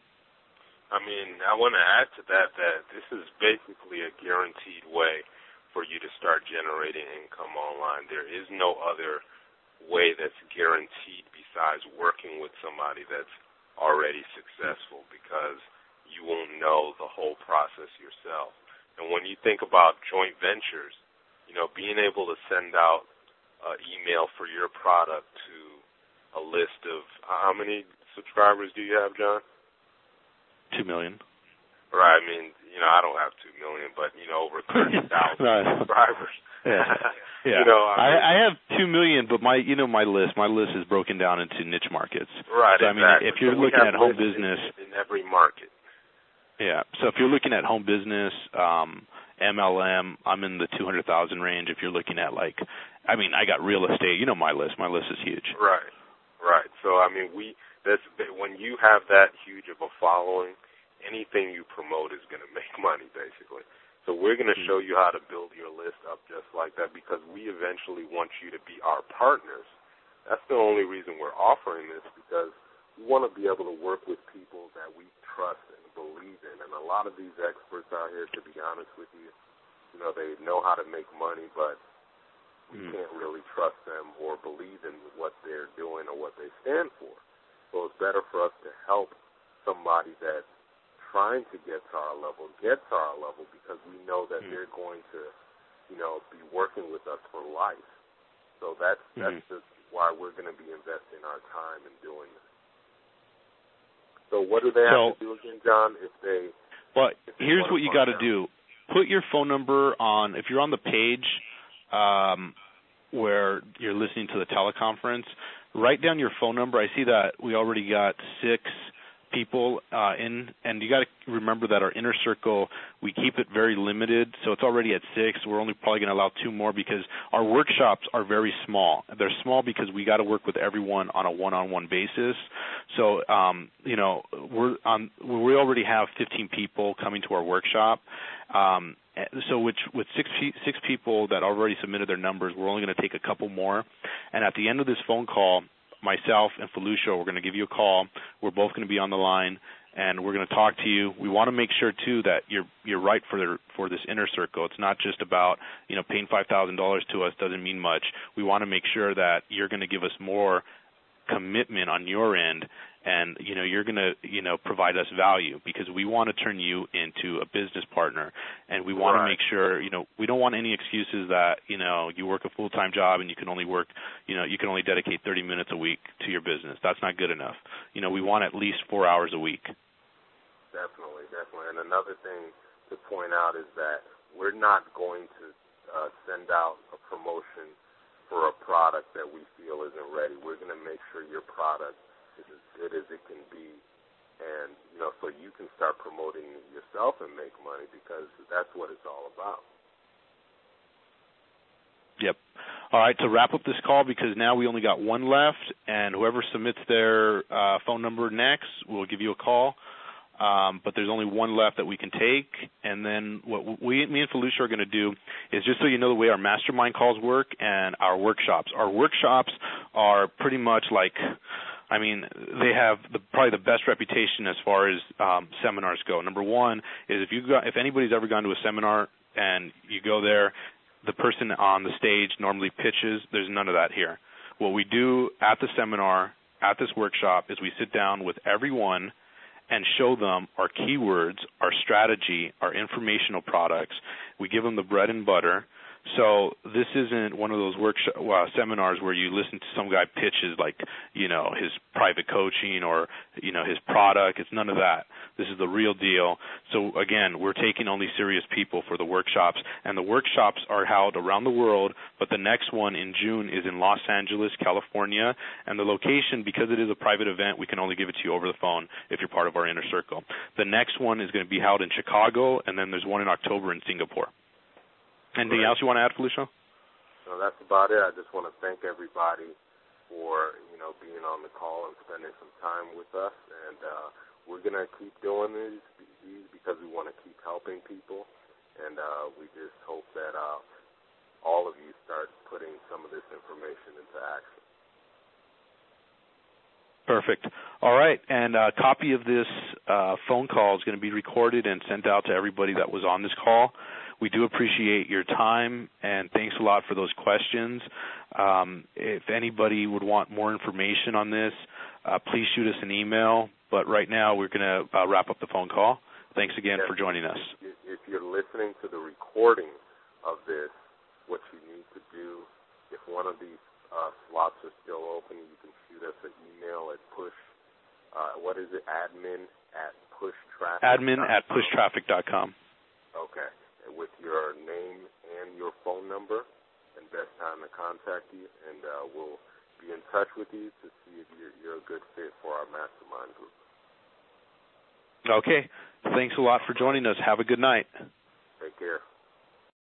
Speaker 1: I mean, I want to add to that that this is basically a guaranteed way for you to start generating income online. There is no other way that's guaranteed besides working with somebody that's already successful, because you won't know the whole process yourself. And when you think about joint ventures, you know, being able to send out an email for your product to a list of, how many subscribers do you have, John?
Speaker 2: Two million.
Speaker 1: Right, I mean, you know, I don't have two million, but you know, over thirty thousand right. subscribers.
Speaker 2: Yeah, yeah.
Speaker 1: You know, I, mean,
Speaker 2: I, I have two million, but my, you know, my list, my list is broken down into niche markets.
Speaker 1: Right,
Speaker 2: so,
Speaker 1: exactly.
Speaker 2: I mean, if you're
Speaker 1: so
Speaker 2: looking at home business,
Speaker 1: in, in every market.
Speaker 2: Yeah. So if you're looking at home business, um, M L M, I'm in the two hundred thousand range. If you're looking at like, I mean, I got real estate. You know, my list. My list is huge.
Speaker 1: Right, right. So I mean, we that's when you have that huge of a following, anything you promote is going to make money, basically. So we're going to mm-hmm. show you how to build your list up just like that, because we eventually want you to be our partners. That's the only reason we're offering this, because we want to be able to work with people that we trust and believe in. And a lot of these experts out here, to be honest with you, you know, they know how to make money, but we mm-hmm. can't really trust them or believe in what they're doing or what they stand for. So it's better for us to help somebody that's trying to get to our level, get to our level, because we know that mm-hmm. they're going to, you know, be working with us for life. So that's that's mm-hmm. just why we're going to be investing our time in doing this. So what do they have
Speaker 2: so,
Speaker 1: to do again, John, if they...
Speaker 2: Well,
Speaker 1: if they
Speaker 2: here's what you got to
Speaker 1: out?
Speaker 2: do. Put your phone number on, if you're on the page um, where you're listening to the teleconference, write down your phone number. I see that we already got six people uh, in, and you got to remember that our inner circle, we keep it very limited, so it's already at six. We're only probably going to allow two more, because our workshops are very small. They're small because we got to work with everyone on a one-on-one basis. So, um, you know, we're on. We already have fifteen people coming to our workshop. Um, so, which with six six people that already submitted their numbers, we're only going to take a couple more. And at the end of this phone call, myself and Felucio, we're going to give you a call. We're both going to be on the line, and we're going to talk to you. We want to make sure too that you're you're right for the, for this inner circle. It's not just about, you know, paying five thousand dollars to us doesn't mean much. We want to make sure that you're going to give us more commitment on your end, and, you know, you're going to, you know, provide us value, because we want to turn you into a business partner, and we want
Speaker 1: right.
Speaker 2: to make sure, you know, we don't want any excuses that, you know, you work a full-time job and you can only work, you know, you can only dedicate thirty minutes a week to your business. That's not good enough. You know, we want at least four hours a week.
Speaker 1: Definitely, definitely. And another thing to point out is that we're not going to uh, send out a promotion for a product that we feel isn't ready. We're going to make sure your product is as good as it can be, and, you know, so you can start promoting yourself and make money, because that's what it's all about.
Speaker 2: Yep. All right, to wrap up this call, because now we only got one left, and whoever submits their uh, phone number next, we'll give you a call. Um, but there's only one left that we can take, and then what we, me and Felucia are going to do is, just so you know the way our mastermind calls work and our workshops. Our workshops are pretty much like, I mean, they have the, probably the best reputation as far as um, seminars go. Number one is if you got, if anybody's ever gone to a seminar and you go there, the person on the stage normally pitches. There's none of that here. What we do at the seminar, at this workshop, is we sit down with everyone and show them our keywords, our strategy, our informational products. We give them the bread and butter. So this isn't one of those workshop uh, seminars where you listen to some guy pitches like, you know, his private coaching or, you know, his product. It's none of that. This is the real deal. So, again, we're taking only serious people for the workshops, and the workshops are held around the world, but the next one in June is in Los Angeles, California, and the location, because it is a private event, we can only give it to you over the phone if you're part of our inner circle. The next one is going to be held in Chicago, and then there's one in October in Singapore. Anything else you want to add, Felucia?
Speaker 1: No, that's about it. I just want to thank everybody for, you know, being on the call and spending some time with us. And uh, we're going to keep doing these, these because we want to keep helping people. And uh, we just hope that uh, all of you start putting some of this information into action.
Speaker 2: Perfect. All right. And a copy of this uh, phone call is going to be recorded and sent out to everybody that was on this call. We do appreciate your time, and thanks a lot for those questions. Um, if anybody would want more information on this, uh, please shoot us an email. But right now we're going to uh, wrap up the phone call. Thanks again yes. for joining us.
Speaker 1: If you're listening to the recording of this, what you need to do, if one of these uh, slots are still open, you can shoot us an email at push, uh, what is it, admin at push traffic.
Speaker 2: Admin at push traffic dot com.
Speaker 1: Okay. With your name and your phone number and best time to contact you, and uh, we'll be in touch with you to see if you're, you're a good fit for our mastermind group.
Speaker 2: Okay. Thanks a lot for joining us. Have a good night.